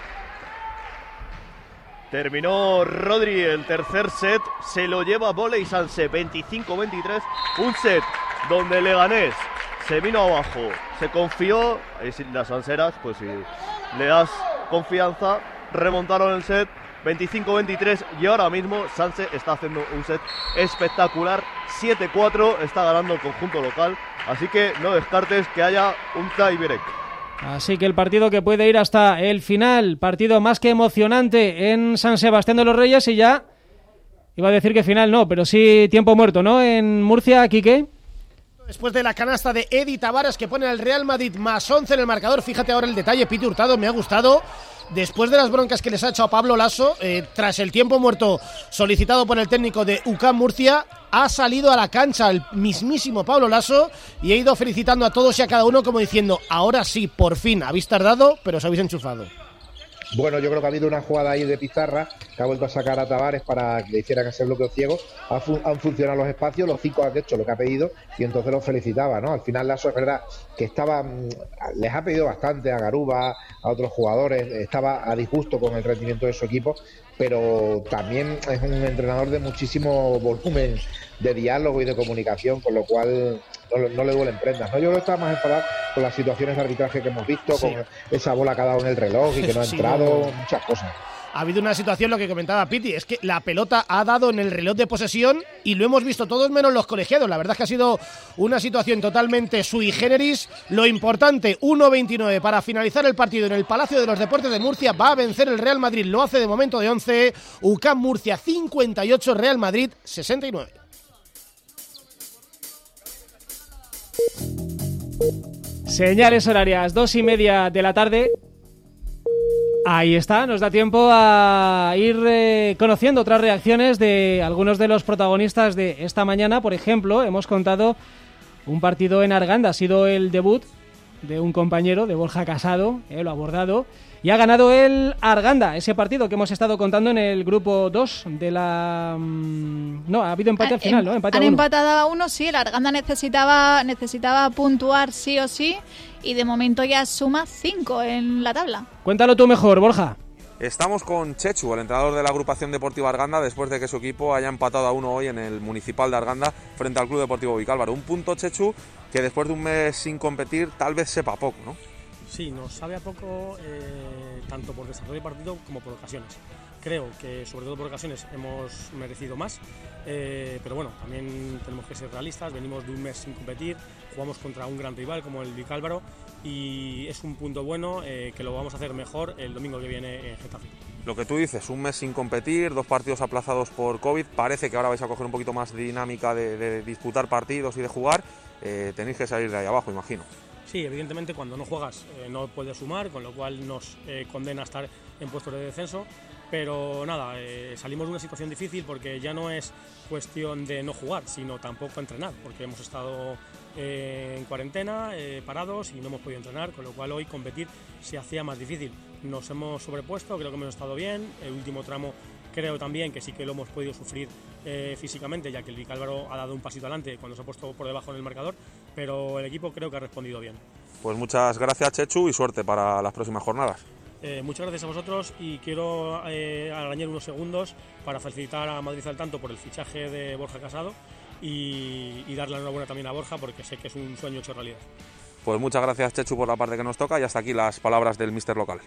Terminó Rodri el tercer set, se lo lleva Vóley Sanse veinticinco veintitrés, un set donde Leganés se vino abajo, se confió, ahí las sanseras, pues si le das confianza, remontaron el set veinticinco veintitrés y ahora mismo Sanse está haciendo un set espectacular, siete cuatro, está ganando el conjunto local, así que no descartes que haya un tie-break. Así que el partido que puede ir hasta el final, partido más que emocionante en San Sebastián de los Reyes, y ya iba a decir que final no, pero sí tiempo muerto, ¿no? En Murcia, Quique. Después de la canasta de Edi Tavares que pone al Real Madrid más once en el marcador, fíjate ahora el detalle, Piti Hurtado, me ha gustado. Después de las broncas que les ha hecho a Pablo Laso, eh, tras el tiempo muerto solicitado por el técnico de U C A M Murcia, ha salido a la cancha el mismísimo Pablo Laso y ha ido felicitando a todos y a cada uno como diciendo, ahora sí, por fin, habéis tardado, pero os habéis enchufado. Bueno, yo creo que ha habido una jugada ahí de pizarra que ha vuelto a sacar a Tavares para que le hicieran ese bloqueo ciego. Ha fu- han funcionado los espacios, los cinco han hecho lo que ha pedido y entonces los felicitaba, ¿no? Al final Laso es verdad que estaba, les ha pedido bastante a Garuba, a otros jugadores, estaba a disgusto con el rendimiento de su equipo, pero también es un entrenador de muchísimo volumen de diálogo y de comunicación, con lo cual no, no le duelen prendas, ¿no? Yo creo que está más enfadado con las situaciones de arbitraje que hemos visto, sí, con esa bola que ha dado en el reloj y que no ha entrado, sí, no, muchas cosas. ha habido una situación, lo que comentaba Piti, es que la pelota ha dado en el reloj de posesión y lo hemos visto todos menos los colegiados. La verdad es que ha sido una situación totalmente sui generis. Lo importante, uno veintinueve para finalizar el partido en el Palacio de los Deportes de Murcia. Va a vencer el Real Madrid, lo hace de momento de once. U C A M Murcia cincuenta y ocho, Real Madrid sesenta y nueve. Señales horarias, dos y media de la tarde. Ahí está, nos da tiempo a ir eh, conociendo otras reacciones de algunos de los protagonistas de esta mañana. Por ejemplo, hemos contado un partido en Arganda, ha sido el debut de un compañero, de Borja Casado, eh, lo ha abordado, y ha ganado el Arganda, ese partido que hemos estado contando en el grupo dos de la... No, ha habido empate Ah, al final, em- ¿no? Empate Han a uno. empatado a uno, sí, el Arganda necesitaba, necesitaba puntuar sí o sí y de momento ya suma cinco en la tabla. Cuéntalo tú mejor, Borja. Estamos con Chechu, el entrenador de la agrupación deportiva Arganda, después de que su equipo haya empatado a uno hoy en el municipal de Arganda frente al Club Deportivo Vicálvaro. Un punto, Chechu, que después de un mes sin competir tal vez sepa poco, ¿no? Sí, nos sabe a poco eh, tanto por desarrollo de partido como por ocasiones. Creo que sobre todo por ocasiones hemos merecido más, eh, pero bueno, también tenemos que ser realistas, venimos de un mes sin competir, jugamos contra un gran rival como el Vicálvaro y es un punto bueno eh, que lo vamos a hacer mejor el domingo que viene en Getafe. Lo que tú dices, un mes sin competir, dos partidos aplazados por COVID, parece que ahora vais a coger un poquito más de dinámica de, de disputar partidos y de jugar, eh, tenéis que salir de ahí abajo, imagino. Sí, evidentemente cuando no juegas eh, no puedes sumar, con lo cual nos eh, condena a estar en puestos de descenso, pero nada, eh, salimos de una situación difícil porque ya no es cuestión de no jugar, sino tampoco entrenar, porque hemos estado eh, en cuarentena, eh, parados y no hemos podido entrenar, con lo cual hoy competir se hacía más difícil. Nos hemos sobrepuesto, creo que hemos estado bien, el último tramo creo también que sí que lo hemos podido sufrir eh, físicamente, ya que el Vicálvaro ha dado un pasito adelante cuando se ha puesto por debajo en el marcador, pero el equipo creo que ha respondido bien. Pues muchas gracias, Chechu, y suerte para las próximas jornadas. Eh, muchas gracias a vosotros y quiero eh, arañar unos segundos para felicitar a Madrid al tanto por el fichaje de Borja Casado y, y darle la enhorabuena también a Borja porque sé que es un sueño hecho realidad. Pues muchas gracias, Chechu, por la parte que nos toca y hasta aquí las palabras del míster local.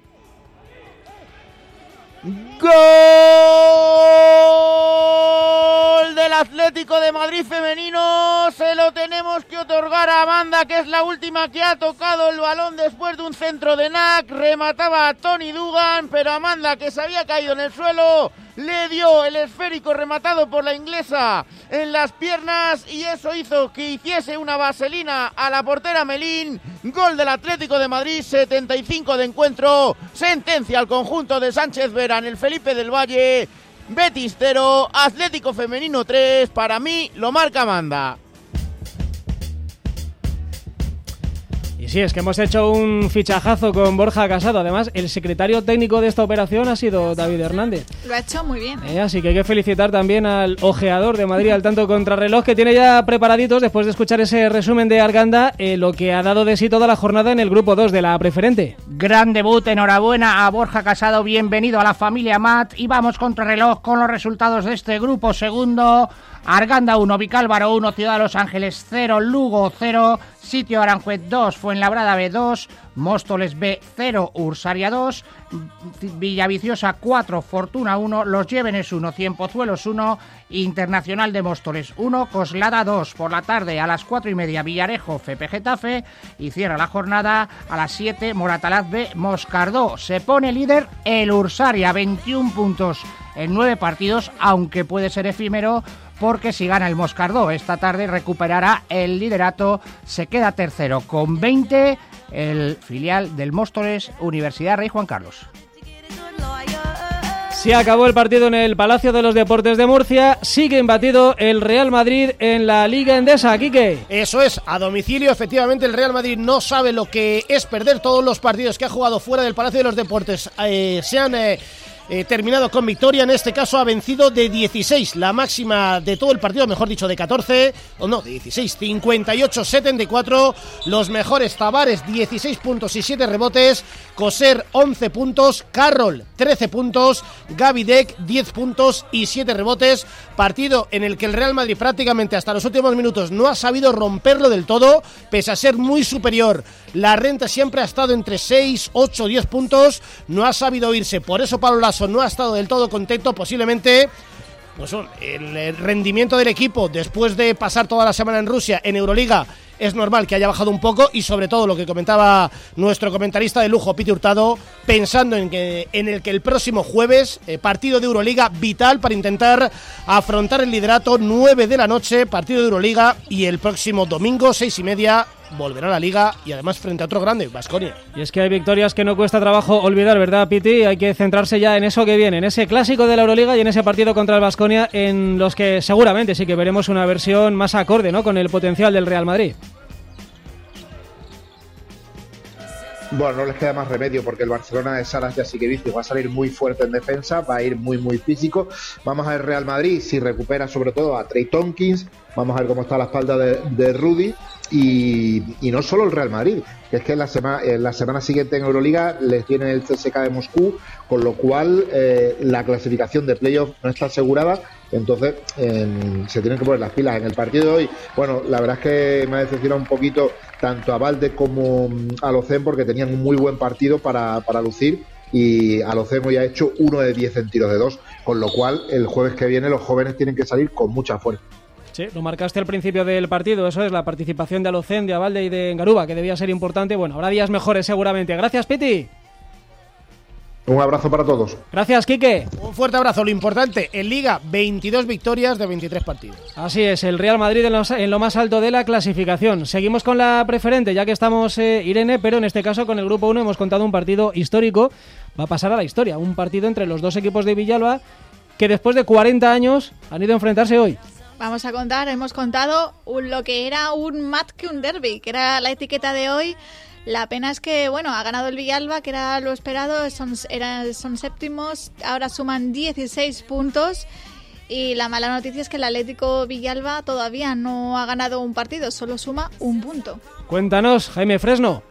¡Gol del Atlético de Madrid femenino! Se lo tenemos que otorgar a Amanda, que es la última que ha tocado el balón después de un centro de N A C. Remataba a Tony Dugan, pero Amanda, que se había caído en el suelo, le dio el esférico rematado por la inglesa en las piernas y eso hizo que hiciese una vaselina a la portera Melín. Gol del Atlético de Madrid, setenta y cinco de encuentro. Sentencia al conjunto de Sánchez Vera en el Felipe del Valle. Betis cero, Atlético Femenino tres. Para mí lo marca Amanda. Y sí, es que hemos hecho un fichajazo con Borja Casado. Además, el secretario técnico de esta operación ha sido David Hernández. Lo ha hecho muy bien. Eh, así que hay que felicitar también al ojeador de Madrid al tanto contrarreloj, que tiene ya preparaditos, después de escuchar ese resumen de Arganda, eh, lo que ha dado de sí toda la jornada en el grupo dos de la preferente. Gran debut, enhorabuena a Borja Casado, bienvenido a la familia Mat. Y vamos contrarreloj con los resultados de este grupo segundo. Arganda uno, Vicálvaro uno, Ciudad de Los Ángeles cero, Lugo cero, Sitio Aranjuez dos, Fuenlabrada B dos, Móstoles B cero, Ursaria dos, Villaviciosa cuatro, Fortuna uno, Los Llévenes uno, Cienpozuelos uno, Internacional de Móstoles uno, Coslada dos. Por la tarde a las cuatro y media Villarejo F P Getafe y cierra la jornada a las siete Moratalaz B Moscardó. Se pone líder el Ursaria, veintiún puntos en nueve partidos, aunque puede ser efímero porque si gana el Moscardó esta tarde recuperará el liderato, se queda tercero con veinte el filial del Móstoles Universidad Rey Juan Carlos. Se acabó el partido en el Palacio de los Deportes de Murcia, sigue imbatido el Real Madrid en la Liga Endesa, Quique. Eso es, a domicilio efectivamente el Real Madrid no sabe lo que es perder. Todos los partidos que ha jugado fuera del Palacio de los Deportes eh, se han... Eh, Eh, terminado con victoria. En este caso ha vencido de dieciséis, la máxima de todo el partido, mejor dicho de catorce, o no, de dieciséis, cincuenta y ocho setenta y cuatro. Los mejores: Tavares dieciséis puntos y siete rebotes, Coser once puntos, Carroll trece puntos, Gavidec diez puntos y siete rebotes. Partido en el que el Real Madrid prácticamente hasta los últimos minutos no ha sabido romperlo del todo, pese a ser muy superior. La renta siempre ha estado entre seis, ocho, diez puntos, no ha sabido irse. Por eso Pablo Lasso Lasso no ha estado del todo contento, posiblemente pues, el rendimiento del equipo después de pasar toda la semana en Rusia, en Euroliga, es normal que haya bajado un poco y sobre todo lo que comentaba nuestro comentarista de lujo, Piti Hurtado, pensando en, que, en el que el próximo jueves, eh, partido de Euroliga vital para intentar afrontar el liderato, nueve de la noche, partido de Euroliga, y el próximo domingo, seis y media, volverá a la Liga y además frente a otro grande, Baskonia. Y es que hay victorias que no cuesta trabajo olvidar, ¿verdad, Piti? Hay que centrarse ya en eso que viene, en ese clásico de la Euroliga y en ese partido contra el Baskonia, en los que seguramente sí que veremos una versión más acorde, ¿no?, con el potencial del Real Madrid. Bueno, no les queda más remedio porque el Barcelona de Salas ya sí que dice va a salir muy fuerte en defensa, va a ir muy muy físico. Vamos a ver Real Madrid si recupera sobre todo a Trey Tompkins, vamos a ver cómo está la espalda de, de Rudy y, y no solo el Real Madrid, que es que en la, sema, en la semana siguiente en Euroliga les viene el C S K A de Moscú, con lo cual eh, la clasificación de playoff no está asegurada. Entonces eh, se tienen que poner las pilas en el partido de hoy. Bueno, la verdad es que me ha decepcionado un poquito tanto a Valde como a Locen porque tenían un muy buen partido para, para lucir y a Locen hoy ha hecho uno de diez en tiros de dos, con lo cual el jueves que viene los jóvenes tienen que salir con mucha fuerza. Sí, lo marcaste al principio del partido, eso es, la participación de Alocen, de Abalde y de Garuba, que debía ser importante. Bueno, habrá días mejores seguramente. Gracias, Piti. Un abrazo para todos. Gracias, Quique. Un fuerte abrazo. Lo importante, en Liga, veintidós victorias de veintitrés partidos. Así es, el Real Madrid en lo, en lo más alto de la clasificación. Seguimos con la preferente, ya que estamos, eh, Irene, pero en este caso con el Grupo uno hemos contado un partido histórico. Va a pasar a la historia, un partido entre los dos equipos de Villalba que después de cuarenta años han ido a enfrentarse hoy. Vamos a contar, hemos contado un, lo que era un más que un derbi, que era la etiqueta de hoy. La pena es que, bueno, ha ganado el Villalba, que era lo esperado, son, era, son séptimos, ahora suman dieciséis puntos. Y la mala noticia es que el Atlético Villalba todavía no ha ganado un partido, solo suma un punto. Cuéntanos, Jaime Fresno.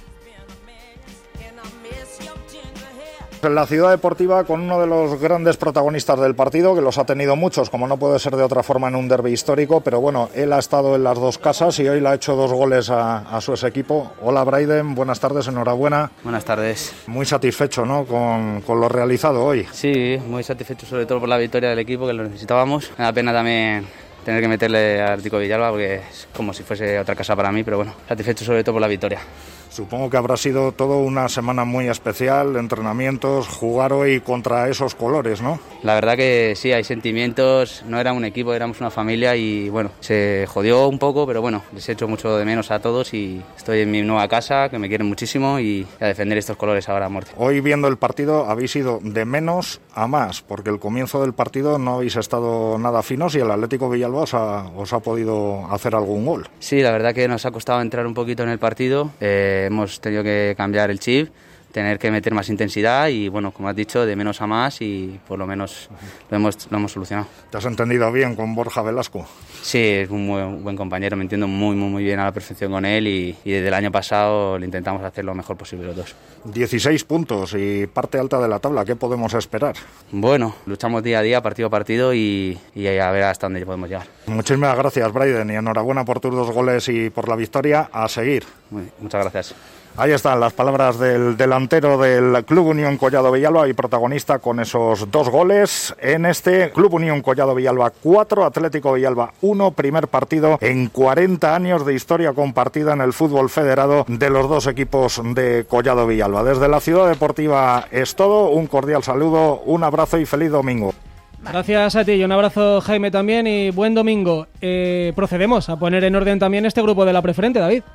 En la Ciudad Deportiva con uno de los grandes protagonistas del partido, que los ha tenido muchos, como no puede ser de otra forma en un derbi histórico, pero bueno, él ha estado en las dos casas y hoy le ha hecho dos goles a, a su ex equipo. Hola Braiden, buenas tardes, enhorabuena. Buenas tardes. Muy satisfecho, ¿no?, con, con lo realizado hoy. Sí, muy satisfecho sobre todo por la victoria del equipo, que lo necesitábamos. Me da pena también tener que meterle al Atlético Villalba porque es como si fuese otra casa para mí, pero bueno, satisfecho sobre todo por la victoria. Supongo que habrá sido todo una semana muy especial, entrenamientos, jugar hoy contra esos colores, ¿no? La verdad que sí, hay sentimientos, no era un equipo, éramos una familia y bueno, se jodió un poco, pero bueno, les echo mucho de menos a todos y estoy en mi nueva casa, que me quieren muchísimo y a defender estos colores ahora a muerte. Hoy viendo el partido habéis ido de menos a más, porque el comienzo del partido no habéis estado nada finos y el Atlético Villalba os ha, os ha podido hacer algún gol. Sí, la verdad que nos ha costado entrar un poquito en el partido. Eh, hemos tenido que cambiar el chip, tener que meter más intensidad y bueno, como has dicho, de menos a más y por lo menos lo hemos, lo hemos solucionado. ¿Te has entendido bien con Borja Velasco? Sí, es un muy buen compañero, me entiendo muy muy muy bien a la perfección con él y, y desde el año pasado le intentamos hacer lo mejor posible los dos. dieciséis puntos y parte alta de la tabla, ¿qué podemos esperar? Bueno, luchamos día a día, partido a partido y, y a ver hasta dónde podemos llegar. Muchísimas gracias, Braiden, y enhorabuena por tus dos goles y por la victoria. A seguir. Muy, muchas gracias. Ahí están las palabras del delantero del Club Unión Collado Villalba y protagonista con esos dos goles en este Club Unión Collado Villalba cuatro, Atlético Villalba uno, primer partido en cuarenta años de historia compartida en el fútbol federado de los dos equipos de Collado Villalba. Desde la Ciudad Deportiva es todo, un cordial saludo, un abrazo y feliz domingo. Gracias a ti y un abrazo, Jaime, también, y buen domingo. Eh, procedemos a poner en orden también este grupo de la preferente, David.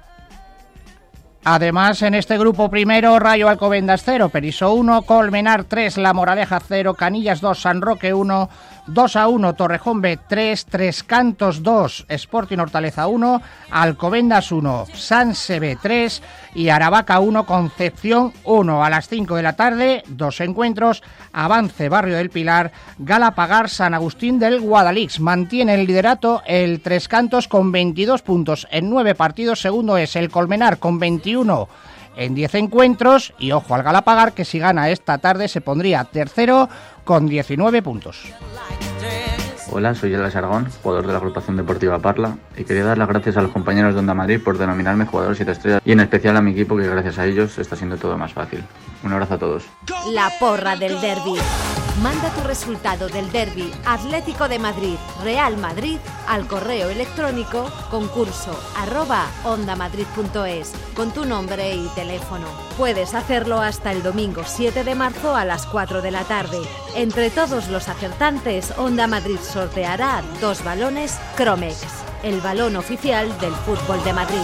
Además, en este grupo primero, Rayo Alcobendas cero, Periso uno, Colmenar tres, La Moraleja cero, Canillas dos, San Roque uno, dos a uno, Torrejón B tres, Tres Cantos dos, Sporting Hortaleza uno, Alcobendas uno, Sanse B tres y Aravaca uno, Concepción uno. A las cinco de la tarde, dos encuentros, Avance Barrio del Pilar, Galapagar, San Agustín del Guadalix. Mantiene el liderato el Tres Cantos con veintidós puntos en nueve partidos, segundo es el Colmenar con veintiuno en diez encuentros y ojo al Galapagar, que si gana esta tarde se pondría tercero con diecinueve puntos. Hola, soy Elas Aragón, jugador de la agrupación deportiva Parla, y quería dar las gracias a los compañeros de Onda Madrid por denominarme jugador siete estrellas y en especial a mi equipo, que gracias a ellos está siendo todo más fácil. Un abrazo a todos. La porra del derbi. Manda tu resultado del derbi Atlético de Madrid, Real Madrid al correo electrónico concurso arroba ondamadrid punto es con tu nombre y teléfono. Puedes hacerlo hasta el domingo siete de marzo a las cuatro de la tarde. Entre todos los acertantes, Onda Madrid sorteará dos balones Cromex, el balón oficial del fútbol de Madrid.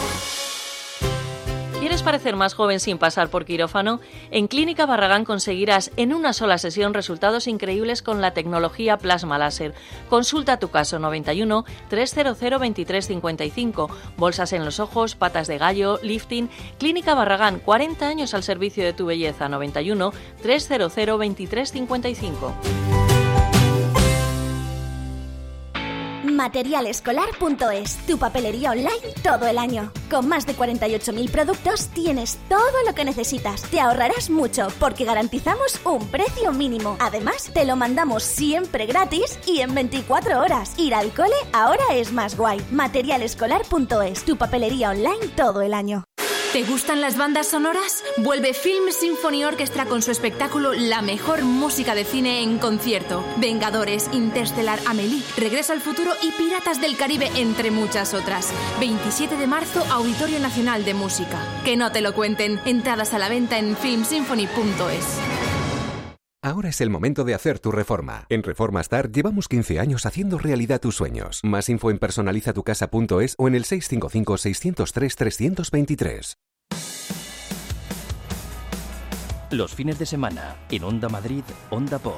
¿Quieres parecer más joven sin pasar por quirófano? En Clínica Barragán conseguirás en una sola sesión resultados increíbles con la tecnología plasma láser. Consulta tu caso noventa y uno, trescientos veintitrés cincuenta y cinco. Bolsas en los ojos, patas de gallo, lifting. Clínica Barragán, cuarenta años al servicio de tu belleza. noventa y uno, trescientos veintitrés cincuenta y cinco. Materialescolar punto es, tu papelería online todo el año. Con más de cuarenta y ocho mil productos tienes todo lo que necesitas. Te ahorrarás mucho porque garantizamos un precio mínimo. Además, te lo mandamos siempre gratis y en veinticuatro horas. Ir al cole ahora es más guay. Materialescolar punto es, tu papelería online todo el año. ¿Te gustan las bandas sonoras? Vuelve Film Symphony Orchestra con su espectáculo La mejor música de cine en concierto. Vengadores, Interstellar, Amélie, Regreso al futuro y Piratas del Caribe, entre muchas otras. veintisiete de marzo, Auditorio Nacional de Música. Que no te lo cuenten. Entradas a la venta en film symphony punto es. Ahora es el momento de hacer tu reforma. En Reforma Star llevamos quince años haciendo realidad tus sueños. Más info en personaliza tu casa punto es o en el seis cinco cinco, seis cero tres, tres dos tres. Los fines de semana, en Onda Madrid, Onda Pop.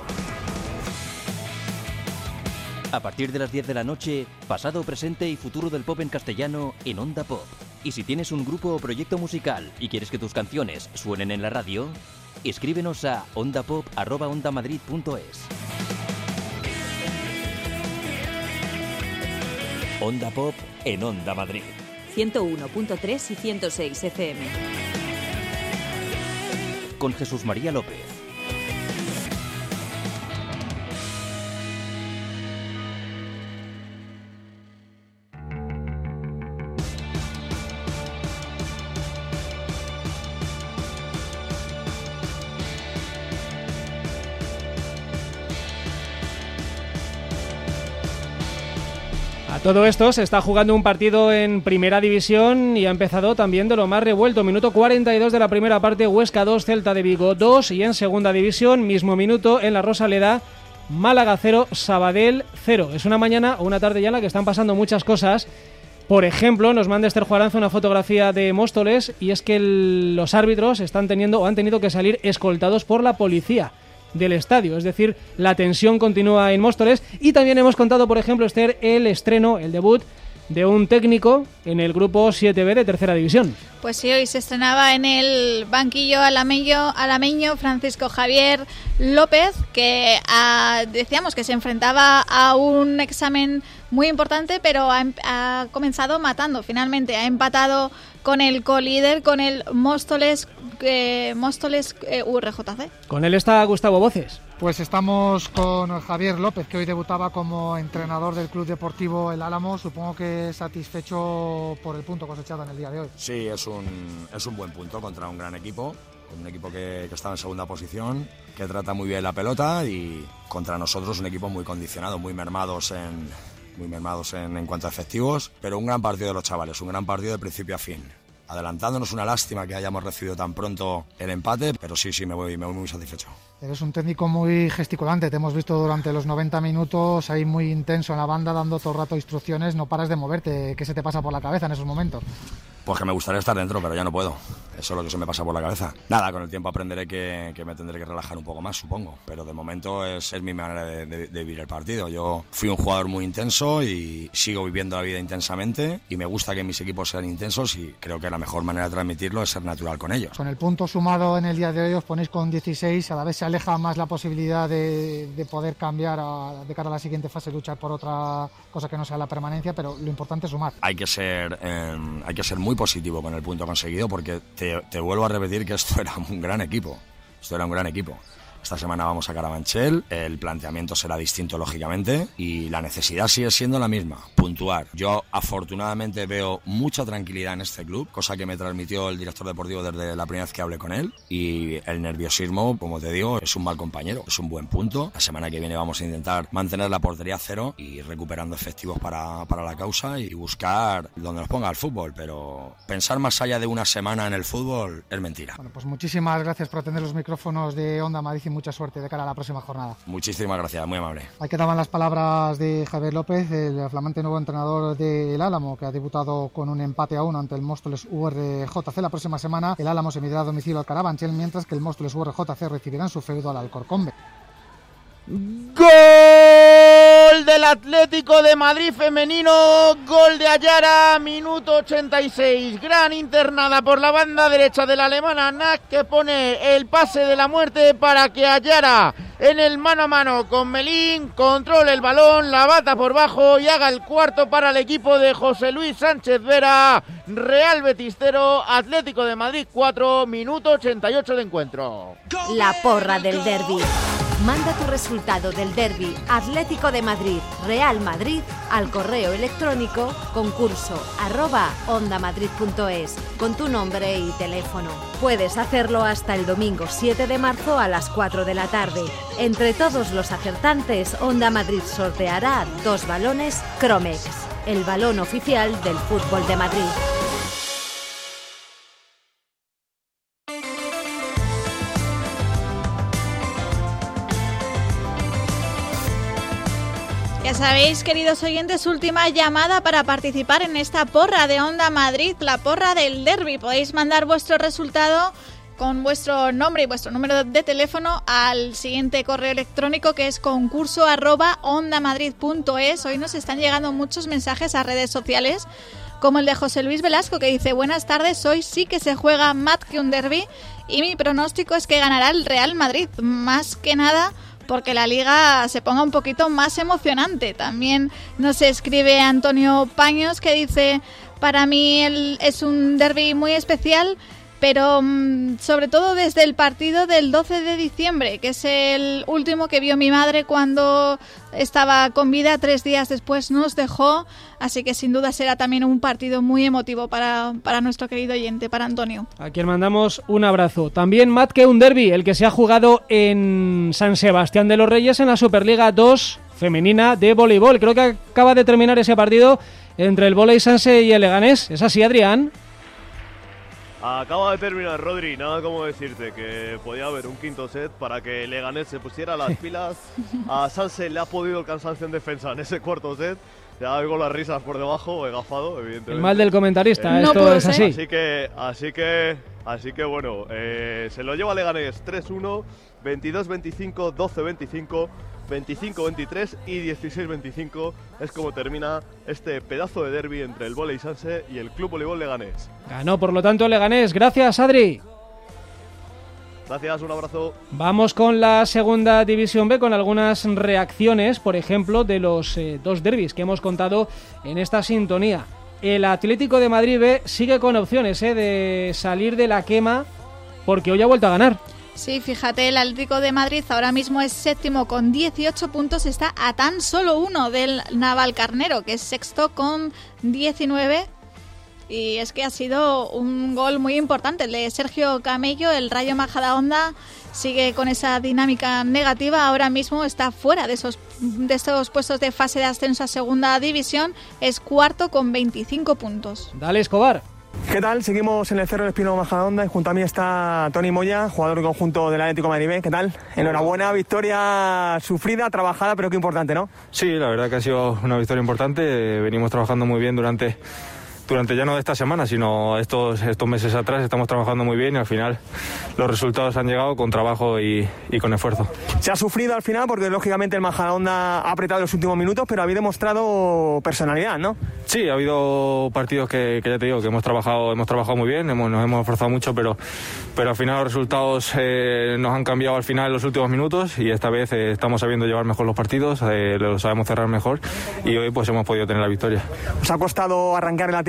A partir de las diez de la noche, pasado, presente y futuro del pop en castellano en Onda Pop. Y si tienes un grupo o proyecto musical y quieres que tus canciones suenen en la radio, escríbenos a ondapop arroba ondamadrid punto es. Onda Pop en Onda Madrid. ciento uno punto tres y ciento seis F M. Con Jesús María López. Todo esto se está jugando un partido en primera división y ha empezado también de lo más revuelto. Minuto cuarenta y dos de la primera parte, Huesca dos, Celta de Vigo dos, y en segunda división, mismo minuto, en la Rosaleda, Málaga cero, Sabadell cero. Es una mañana o una tarde ya en la que están pasando muchas cosas. Por ejemplo, nos manda Esther Juaranzo una fotografía de Móstoles, y es que el, los árbitros están teniendo o han tenido que salir escoltados por la policía del estadio, es decir, la tensión continúa en Móstoles. Y también hemos contado, por ejemplo, Esther, el estreno, el debut de un técnico en el grupo siete B de tercera división. Pues sí, hoy se estrenaba en el banquillo alameño, alameño Francisco Javier López, que a, decíamos que se enfrentaba a un examen muy importante, pero ha, ha comenzado matando. Finalmente ha empatado con el colíder, con el Móstoles, eh, Móstoles eh, U R J C. Con él está Gustavo Voces. Pues estamos con Javier López, que hoy debutaba como entrenador del Club Deportivo El Álamo. Supongo que satisfecho por el punto cosechado en el día de hoy. Sí, es un, es un buen punto contra un gran equipo, un equipo que, que está en segunda posición, que trata muy bien la pelota, y contra nosotros un equipo muy condicionado, muy mermados en, muy mermados en, en cuanto a efectivos, pero un gran partido de los chavales, un gran partido de principio a fin. Adelantándonos, una lástima que hayamos recibido tan pronto el empate, pero sí, sí, me voy, me voy muy satisfecho. Eres un técnico muy gesticulante, te hemos visto durante los noventa minutos ahí muy intenso en la banda, dando todo el rato instrucciones, no paras de moverte. ¿Qué se te pasa por la cabeza en esos momentos? Pues que me gustaría estar dentro, pero ya no puedo. Eso es lo que se me pasa por la cabeza. Nada, con el tiempo aprenderé que, que me tendré que relajar un poco más, supongo. Pero de momento es, es mi manera de, de, de vivir el partido. Yo fui un jugador muy intenso y sigo viviendo la vida intensamente. Y me gusta que mis equipos sean intensos, y creo que la mejor manera de transmitirlo es ser natural con ellos. Con el punto sumado en el día de hoy os ponéis con dieciséis. A la vez se aleja más la posibilidad de, de poder cambiar a, de cara a la siguiente fase, luchar por otra cosa que no sea la permanencia. Pero lo importante es sumar. Hay que ser, eh, hay que ser muy positivo con el punto conseguido, porque te, te vuelvo a repetir que esto era un gran equipo, esto era un gran equipo, Esta semana vamos a Carabanchel, el planteamiento será distinto lógicamente y la necesidad sigue siendo la misma, puntuar. Yo afortunadamente veo mucha tranquilidad en este club, cosa que me transmitió el director deportivo desde la primera vez que hablé con él, y el nerviosismo, como te digo, es un mal compañero, es un buen punto. La semana que viene vamos a intentar mantener la portería cero y recuperando efectivos para, para la causa y buscar donde nos ponga el fútbol, pero pensar más allá de una semana en el fútbol es mentira. Bueno, pues muchísimas gracias por atender los micrófonos de Onda Madrid y mucha suerte de cara a la próxima jornada. Muchísimas gracias, muy amable. Ahí quedaban las palabras de Javier López, el flamante nuevo entrenador del Álamo, que ha debutado con un empate a uno ante el Móstoles U R J C. La próxima semana el Álamo se medirá a domicilio al Carabanchel, mientras que el Móstoles U R J C recibirá en su feudo al Alcorcón B. ¡Gol del Atlético de Madrid femenino! Gol de Ayara, minuto ochenta y seis. Gran internada por la banda derecha de la alemana Nack, que pone el pase de la muerte para que Ayara, en el mano a mano con Melín, controle el balón, la bata por bajo y haga el cuarto para el equipo de José Luis Sánchez Vera. Real Betis cero, Atlético de Madrid cuatro, minuto ochenta y ocho de encuentro. La porra del derbi. Manda tu resultado del derbi Atlético de Madrid, Real Madrid al correo electrónico concurso arroba ondamadrid punto es con tu nombre y teléfono. Puedes hacerlo hasta el domingo siete de marzo a las cuatro de la tarde. Entre todos los acertantes, Onda Madrid sorteará dos balones Cromex, el balón oficial del fútbol de Madrid. Ya sabéis, queridos oyentes, última llamada para participar en esta porra de Onda Madrid, la porra del derbi. Podéis mandar vuestro resultado con vuestro nombre y vuestro número de teléfono al siguiente correo electrónico, que es concurso arroba ondamadrid punto es. Hoy nos están llegando muchos mensajes a redes sociales, como el de José Luis Velasco, que dice: buenas tardes, hoy sí que se juega más que un derbi y mi pronóstico es que ganará el Real Madrid, más que nada porque la liga se ponga un poquito más emocionante. También nos escribe Antonio Paños, que dice: para mí el, es un derbi muy especial, pero mmm, sobre todo desde el partido del doce de diciembre, que es el último que vio mi madre cuando estaba con vida. Tres días después nos dejó, así que sin duda será también un partido muy emotivo para, para nuestro querido oyente, para Antonio. A quien mandamos un abrazo. También más que un derbi, el que se ha jugado en San Sebastián de los Reyes en la Superliga dos femenina de voleibol. Creo que acaba de terminar ese partido entre el Voley Sanse y el Leganés. ¿Es así, Adrián? Acaba de terminar, Rodri, nada como decirte que podía haber un quinto set para que Leganés se pusiera las pilas. A Sanse le ha podido el cansancio en defensa en ese cuarto set. Ya oigo las risas por debajo, he gafado, evidentemente. El mal del comentarista, eh, esto no es así. Así que, así que, así que bueno, eh, se lo lleva Leganés tres uno, veintidós veinticinco, doce veinticinco, veinticinco veintitrés y dieciséis veinticinco. Es como termina este pedazo de derbi entre el Voley Sanse y el Club Voleibol Leganés. Ganó, por lo tanto, Leganés. Gracias, Adri. Gracias, un abrazo. Vamos con la segunda división B, con algunas reacciones, por ejemplo, de los eh, dos derbis que hemos contado en esta sintonía. El Atlético de Madrid B sigue con opciones eh, de salir de la quema, porque hoy ha vuelto a ganar. Sí, fíjate, el Atlético de Madrid ahora mismo es séptimo con dieciocho puntos, está a tan solo uno del Navalcarnero, que es sexto con diecinueve. Y es que ha sido un gol muy importante el de Sergio Camello. El Rayo Majadahonda sigue con esa dinámica negativa. Ahora mismo está fuera de esos, de estos puestos de fase de ascenso a segunda división. Es cuarto con veinticinco puntos. Dale, Escobar. ¿Qué tal? Seguimos en el Cerro del Espino Majadahonda y junto a mí está Tony Moya, jugador del conjunto del Atlético de Madrid. ¿Qué tal? Enhorabuena, victoria sufrida, trabajada, pero qué importante, ¿no? Sí, la verdad que ha sido una victoria importante. Venimos trabajando muy bien durante... Durante ya no de esta semana, sino estos, estos meses atrás estamos trabajando muy bien y al final los resultados han llegado con trabajo y, y con esfuerzo. Se ha sufrido al final porque lógicamente el Majadahonda ha apretado los últimos minutos, pero habéis demostrado personalidad, ¿no? Sí, ha habido partidos que, que ya te digo que hemos trabajado, hemos trabajado muy bien, hemos, nos hemos esforzado mucho, pero, pero al final los resultados eh, nos han cambiado al final en los últimos minutos y esta vez eh, estamos sabiendo llevar mejor los partidos, eh, lo sabemos cerrar mejor y hoy pues hemos podido tener la victoria. ¿Os ha costado arrancar en la temporada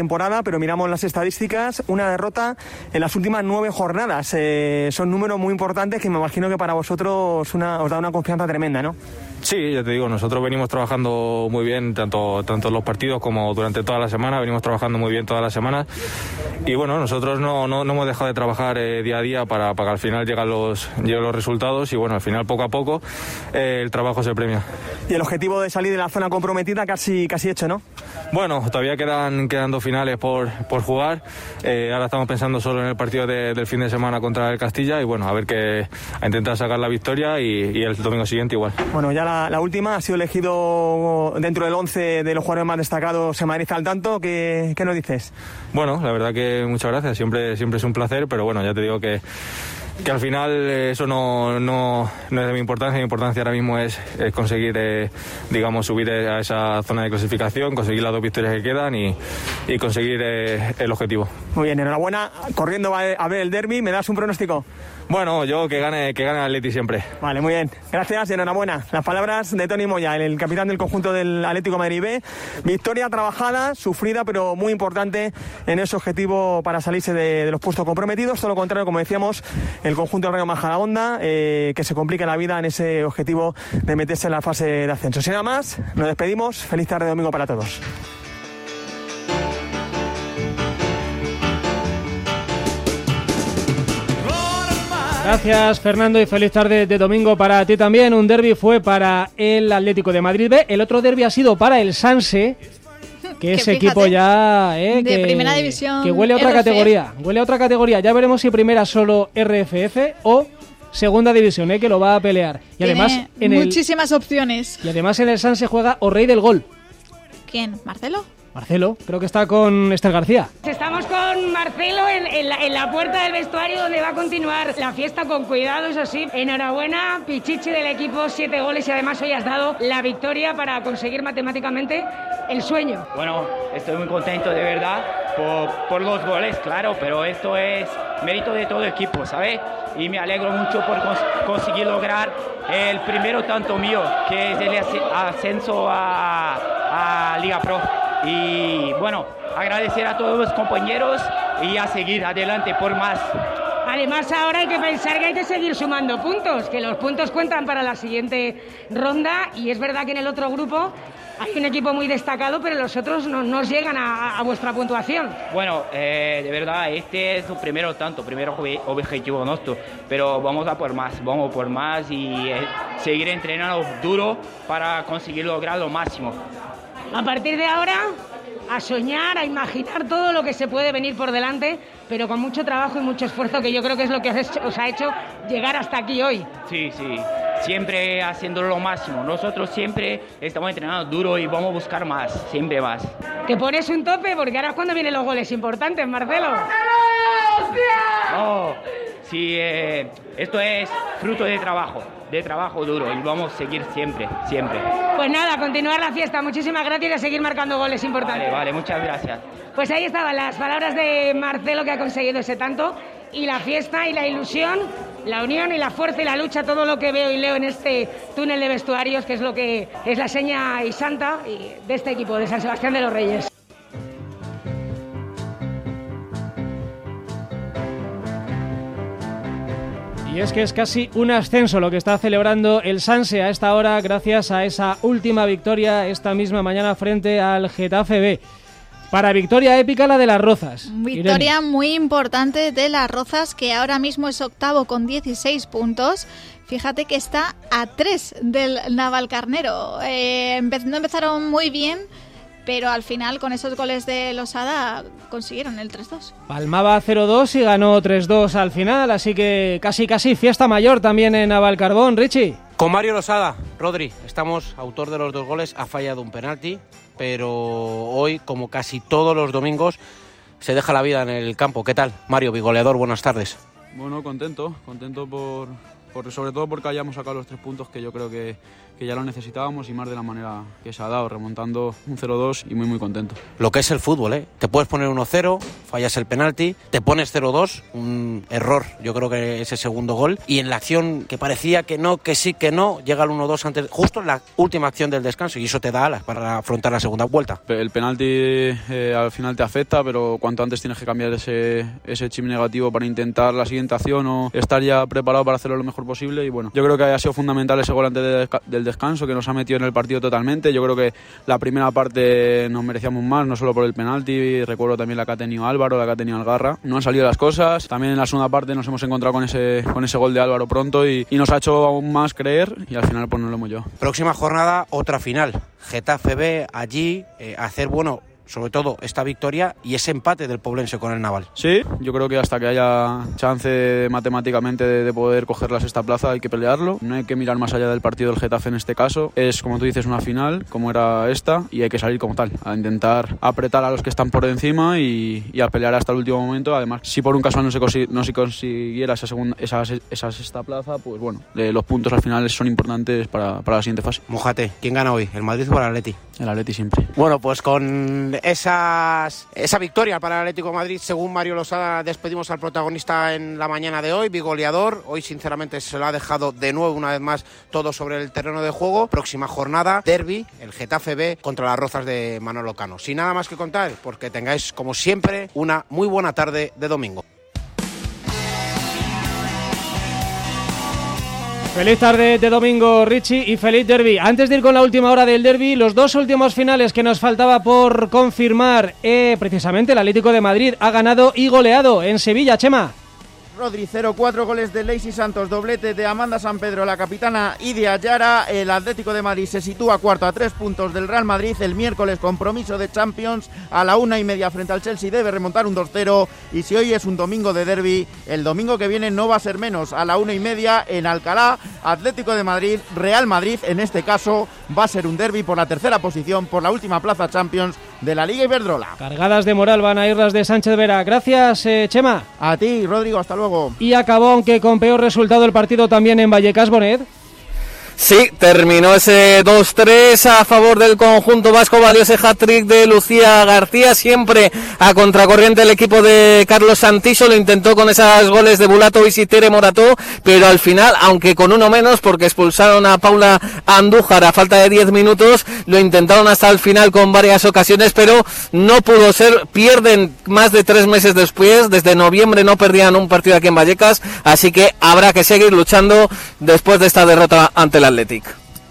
temporada, pero miramos las estadísticas, una derrota en las últimas nueve jornadas. Eh, son números muy importantes que me imagino que para vosotros una, os da una confianza tremenda, ¿no? Sí, ya te digo, nosotros venimos trabajando muy bien, tanto, tanto en los partidos como durante toda la semana, venimos trabajando muy bien todas las semanas. Y bueno, nosotros no, no, no hemos dejado de trabajar eh, día a día para, para que al final lleguen los, lleguen los resultados y bueno, al final poco a poco eh, el trabajo se premia. Y el objetivo de salir de la zona comprometida casi, casi hecho, ¿no? Bueno, todavía quedan, quedan dos finales por, por jugar. Eh, ahora estamos pensando solo en el partido de, del fin de semana contra el Castilla y bueno, a ver que a intentar sacar la victoria y, y el domingo siguiente igual. Bueno, ya la, la última ha sido elegido dentro del once de los jugadores más destacados en Madrid al tanto. ¿Qué, qué nos dices? Bueno, la verdad que muchas gracias, siempre, siempre es un placer, pero bueno, ya te digo que que al final eso no, no, no es de mi importancia. Mi importancia ahora mismo es, es conseguir, eh, digamos, subir a esa zona de clasificación, conseguir las dos victorias que quedan y, y conseguir eh, el objetivo. Muy bien, enhorabuena. Corriendo a ver el derbi, ¿me das un pronóstico? Bueno, yo que gane, que gane el Atleti siempre. Vale, muy bien. Gracias y enhorabuena. Las palabras de Tony Moya, el capitán del conjunto del Atlético Madrid B. Victoria trabajada, sufrida, pero muy importante en ese objetivo para salirse de, de los puestos comprometidos. Todo lo contrario, como decíamos, el conjunto del Rayo Majadahonda, eh, que se complica la vida en ese objetivo de meterse en la fase de ascenso. Sin nada más, nos despedimos. Feliz tarde de domingo para todos. Gracias, Fernando, y feliz tarde de domingo para ti también. Un derbi fue para el Atlético de Madrid B. El otro derbi ha sido para el Sanse, que ese equipo ya... Eh, de que, primera división. Que huele a otra R F F. categoría. Huele a otra categoría. Ya veremos si primera solo R F F o segunda división, eh, que lo va a pelear. Y Tiene además en muchísimas el, opciones. Y además en el Sanse juega o rey del gol. ¿Quién? ¿Marcelo? Marcelo, creo que está con Esther García. Estamos con Marcelo en, en, la, en la puerta del vestuario donde va a continuar la fiesta con cuidado, eso sí. Enhorabuena, Pichichi del equipo, siete goles y además hoy has dado la victoria para conseguir matemáticamente el sueño. Bueno, estoy muy contento de verdad por, por los goles, claro, pero esto es mérito de todo el equipo, ¿sabes? Y me alegro mucho por cons conseguir lograr el primero tanto mío, que es el ascenso a, a Liga Pro. Y bueno, agradecer a todos los compañeros y a seguir adelante por más. Además ahora hay que pensar que hay que seguir sumando puntos, que los puntos cuentan para la siguiente ronda y es verdad que en el otro grupo hay un equipo muy destacado, pero los otros no nos llegan a, a vuestra puntuación. Bueno, eh, de verdad, este es su primero tanto, primero objetivo nuestro, pero vamos a por más, vamos por más y eh, seguir entrenando duro para conseguir lograr lo máximo. A partir de ahora, a soñar, a imaginar todo lo que se puede venir por delante, pero con mucho trabajo y mucho esfuerzo, que yo creo que es lo que os, hecho, os ha hecho llegar hasta aquí hoy. Sí, sí, siempre haciendo lo máximo. Nosotros siempre estamos entrenando duro y vamos a buscar más, siempre más. ¿Te pones un tope? Porque ahora es cuando vienen los goles importantes, Marcelo. No, sí, eh, esto es fruto de trabajo, de trabajo duro y vamos a seguir siempre, siempre. Pues nada, continuar la fiesta. Muchísimas gracias y a seguir marcando goles importantes. Vale, vale, muchas gracias. Pues ahí estaban las palabras de Marcelo, que ha conseguido ese tanto, y la fiesta y la ilusión, la unión y la fuerza y la lucha, todo lo que veo y leo en este túnel de vestuarios, que es lo que es la seña y santa de este equipo de San Sebastián de los Reyes. Y es que es casi un ascenso lo que está celebrando el Sanse a esta hora gracias a esa última victoria esta misma mañana frente al Getafe B. Para victoria épica la de las Rozas. Victoria Irene. Muy importante de las Rozas, que ahora mismo es octavo con dieciséis puntos. Fíjate que está a tres del Navalcarnero. Eh, empe no empezaron muy bien, pero al final con esos goles de Losada consiguieron el tres dos. Palmaba cero dos y ganó tres dos al final, así que casi casi fiesta mayor también en Navalcarbón. Richie. Con Mario Losada, Rodri, estamos, autor de los dos goles, ha fallado un penalti, pero hoy, como casi todos los domingos, se deja la vida en el campo. ¿Qué tal, Mario, bigoleador? Buenas tardes. Bueno, contento, contento por, por sobre todo porque hayamos sacado los tres puntos, que yo creo que, que ya lo necesitábamos y más de la manera que se ha dado, remontando un cero dos y muy muy contento. Lo que es el fútbol, ¿eh? Te puedes poner uno cero, fallas el penalti, te pones cero dos, un error, yo creo que ese segundo gol, y en la acción que parecía que no, que sí, que no, llega el uno dos antes, justo en la última acción del descanso, y eso te da alas para afrontar la segunda vuelta. El penalti eh, al final te afecta, pero cuanto antes tienes que cambiar ese, ese chip negativo para intentar la siguiente acción o estar ya preparado para hacerlo lo mejor posible. Y bueno, yo creo que ha sido fundamental ese gol antes de, del descanso, que nos ha metido en el partido totalmente. Yo creo que la primera parte nos merecíamos más, no solo por el penalti, recuerdo también la que ha tenido Álvaro, la que ha tenido Algarra. No han salido las cosas, también en la segunda parte nos hemos encontrado con ese, con ese gol de Álvaro pronto y, y nos ha hecho aún más creer y al final pues no lo hemos llevado. Próxima jornada, otra final, Getafe B, allí, eh, hacer, bueno, sobre todo esta victoria y ese empate del Poblense con el Naval. Sí, yo creo que hasta que haya chance matemáticamente de, de poder coger la sexta plaza hay que pelearlo. No hay que mirar más allá del partido del Getafe en este caso. Es, como tú dices, una final, como era esta, y hay que salir como tal, a intentar apretar a los que están por encima y, y a pelear hasta el último momento. Además, si por un caso no se, consi- no se consiguiera esa, segunda, esa, esa sexta plaza, pues bueno, eh, los puntos al final son importantes para, para la siguiente fase. Mójate, ¿quién gana hoy? ¿El Madrid o el Atleti? El Atleti siempre. Bueno, pues con esas, esa victoria para el Atlético de Madrid, según Mario Losada, despedimos al protagonista en la mañana de hoy, bigoleador. Hoy sinceramente se lo ha dejado de nuevo una vez más todo sobre el terreno de juego. Próxima jornada, derbi, el Getafe B contra las Rozas de Manolo Cano. Sin nada más que contar, porque tengáis como siempre una muy buena tarde de domingo. Feliz tarde de domingo, Richie, y feliz derbi. Antes de ir con la última hora del derbi, los dos últimos finales que nos faltaba por confirmar, eh, precisamente el Atlético de Madrid ha ganado y goleado en Sevilla, Chema. Rodri, cero cuatro, goles de Leisy Santos, doblete de Amanda San Pedro, la capitana, y de Ayara. El Atlético de Madrid se sitúa cuarto a tres puntos del Real Madrid. El miércoles, compromiso de Champions a la una y media frente al Chelsea, debe remontar un dos cero. Y si hoy es un domingo de derbi, el domingo que viene no va a ser menos. A la una y media en Alcalá, Atlético de Madrid, Real Madrid. En este caso va a ser un derbi por la tercera posición, por la última plaza Champions de la Liga Iberdrola. Cargadas de moral van a ir las de Sánchez Vera. Gracias, eh, Chema. A ti, Rodrigo, hasta luego. Y acabó, aunque con peor resultado, el partido también en Vallecas, Bonet. Sí, terminó ese dos tres a favor del conjunto vasco, valió ese hat-trick de Lucía García, siempre a contracorriente el equipo de Carlos Santiso, lo intentó con esos goles de Bulato y Tere Morató, pero al final, aunque con uno menos, porque expulsaron a Paula Andújar a falta de diez minutos, lo intentaron hasta el final con varias ocasiones, pero no pudo ser, pierden más de tres meses después, desde noviembre no perdían un partido aquí en Vallecas, así que habrá que seguir luchando después de esta derrota ante el Athletic.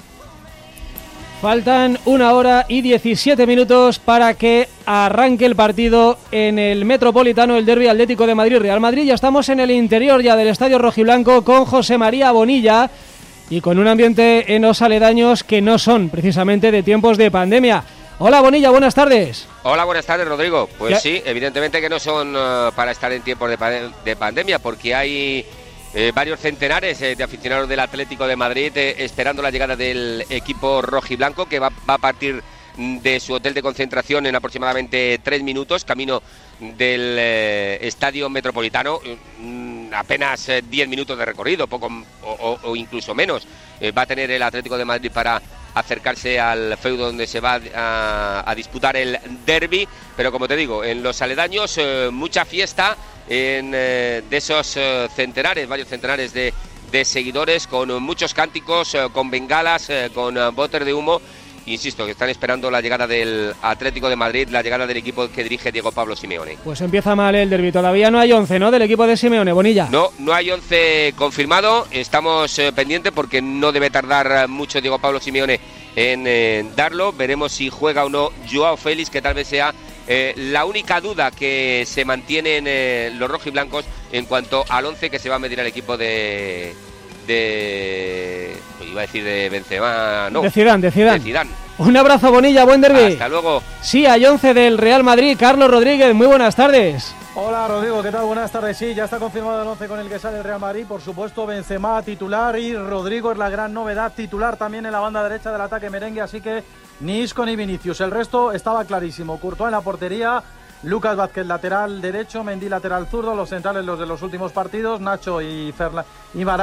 Faltan una hora y diecisiete minutos para que arranque el partido en el Metropolitano, el derbi Atlético de Madrid-Real Madrid. Ya estamos en el interior ya del Estadio Rojiblanco con José María Bonilla y con un ambiente en los aledaños que no son precisamente de tiempos de pandemia. Hola Bonilla, buenas tardes. Hola, buenas tardes, Rodrigo. Pues ¿Qué? Sí, evidentemente que no son uh, para estar en tiempos de, pa- de pandemia, porque hay Eh, varios centenares eh, de aficionados del Atlético de Madrid eh, esperando la llegada del equipo rojiblanco, que va, va a partir de su hotel de concentración en aproximadamente tres minutos, camino del eh, Estadio Metropolitano. Mm, apenas eh, diez minutos de recorrido, poco o, o, o incluso menos eh, va a tener el Atlético de Madrid para acercarse al feudo donde se va a, a disputar el derbi, pero como te digo, en los aledaños eh, mucha fiesta en eh, de esos eh, centenares, varios centenares de, de seguidores, con muchos cánticos, eh, con bengalas, eh, con eh, botes de humo. Insisto, que están esperando la llegada del Atlético de Madrid, la llegada del equipo que dirige Diego Pablo Simeone. Pues empieza mal el derbi, todavía no hay once, ¿no?, del equipo de Simeone, Bonilla. No, no hay once confirmado, estamos eh, pendientes porque no debe tardar mucho Diego Pablo Simeone en eh, darlo. Veremos si juega o no Joao Félix, que tal vez sea eh, la única duda que se mantiene en eh, los rojiblancos en cuanto al once que se va a medir al equipo de... de iba a decir de Benzema, no, de Zidane, de Zidane. de Zidane. Un abrazo, Bonilla, buen derbi. Hasta luego. Sí, hay once del Real Madrid. Carlos Rodríguez, muy buenas tardes. Hola Rodrigo, ¿qué tal? Buenas tardes. Sí, ya está confirmado el once con el que sale el Real Madrid. Por supuesto, Benzema titular y Rodrigo es la gran novedad, titular también en la banda derecha del ataque merengue, así que ni Isco ni Vinicius. El resto estaba clarísimo. Courtois en la portería, Lucas Vázquez lateral derecho, Mendy lateral zurdo, los centrales los de los últimos partidos, Nacho y, Ferla y Varane.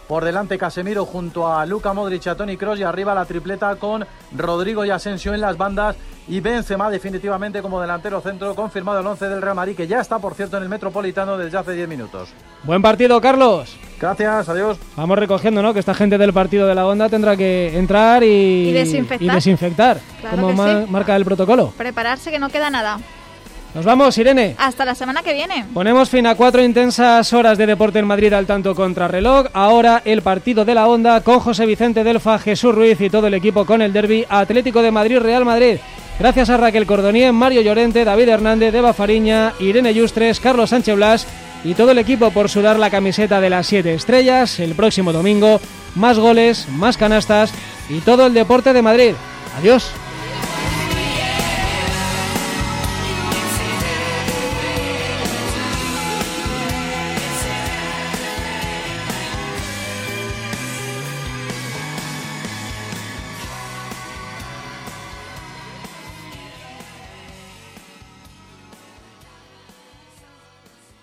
por delante Casemiro junto a Luka Modric y a Toni Kroos, y arriba la tripleta con Rodrigo y Asensio en las bandas, y Benzema definitivamente como delantero centro. Confirmado el once del Real Madrid, que ya está, por cierto, en el Metropolitano desde hace diez minutos. Buen partido, Carlos. Gracias, adiós. Vamos recogiendo, ¿no? Que esta gente del partido de la Onda tendrá que entrar y, y desinfectar, y desinfectar claro, como que ma- sí. marca el protocolo. Prepararse, que no queda nada. Nos vamos, Irene. Hasta la semana que viene. Ponemos fin a cuatro intensas horas de deporte en Madrid al tanto contra reloj. Ahora el partido de la Onda con José Vicente Delfa, Jesús Ruiz y todo el equipo con el derbi Atlético de Madrid-Real Madrid. Gracias a Raquel Cordonier, Mario Llorente, David Hernández, Eva Fariña, Irene Yustres, Carlos Sánchez Blas y todo el equipo por sudar la camiseta de las siete estrellas. El próximo domingo, más goles, más canastas y todo el deporte de Madrid. Adiós.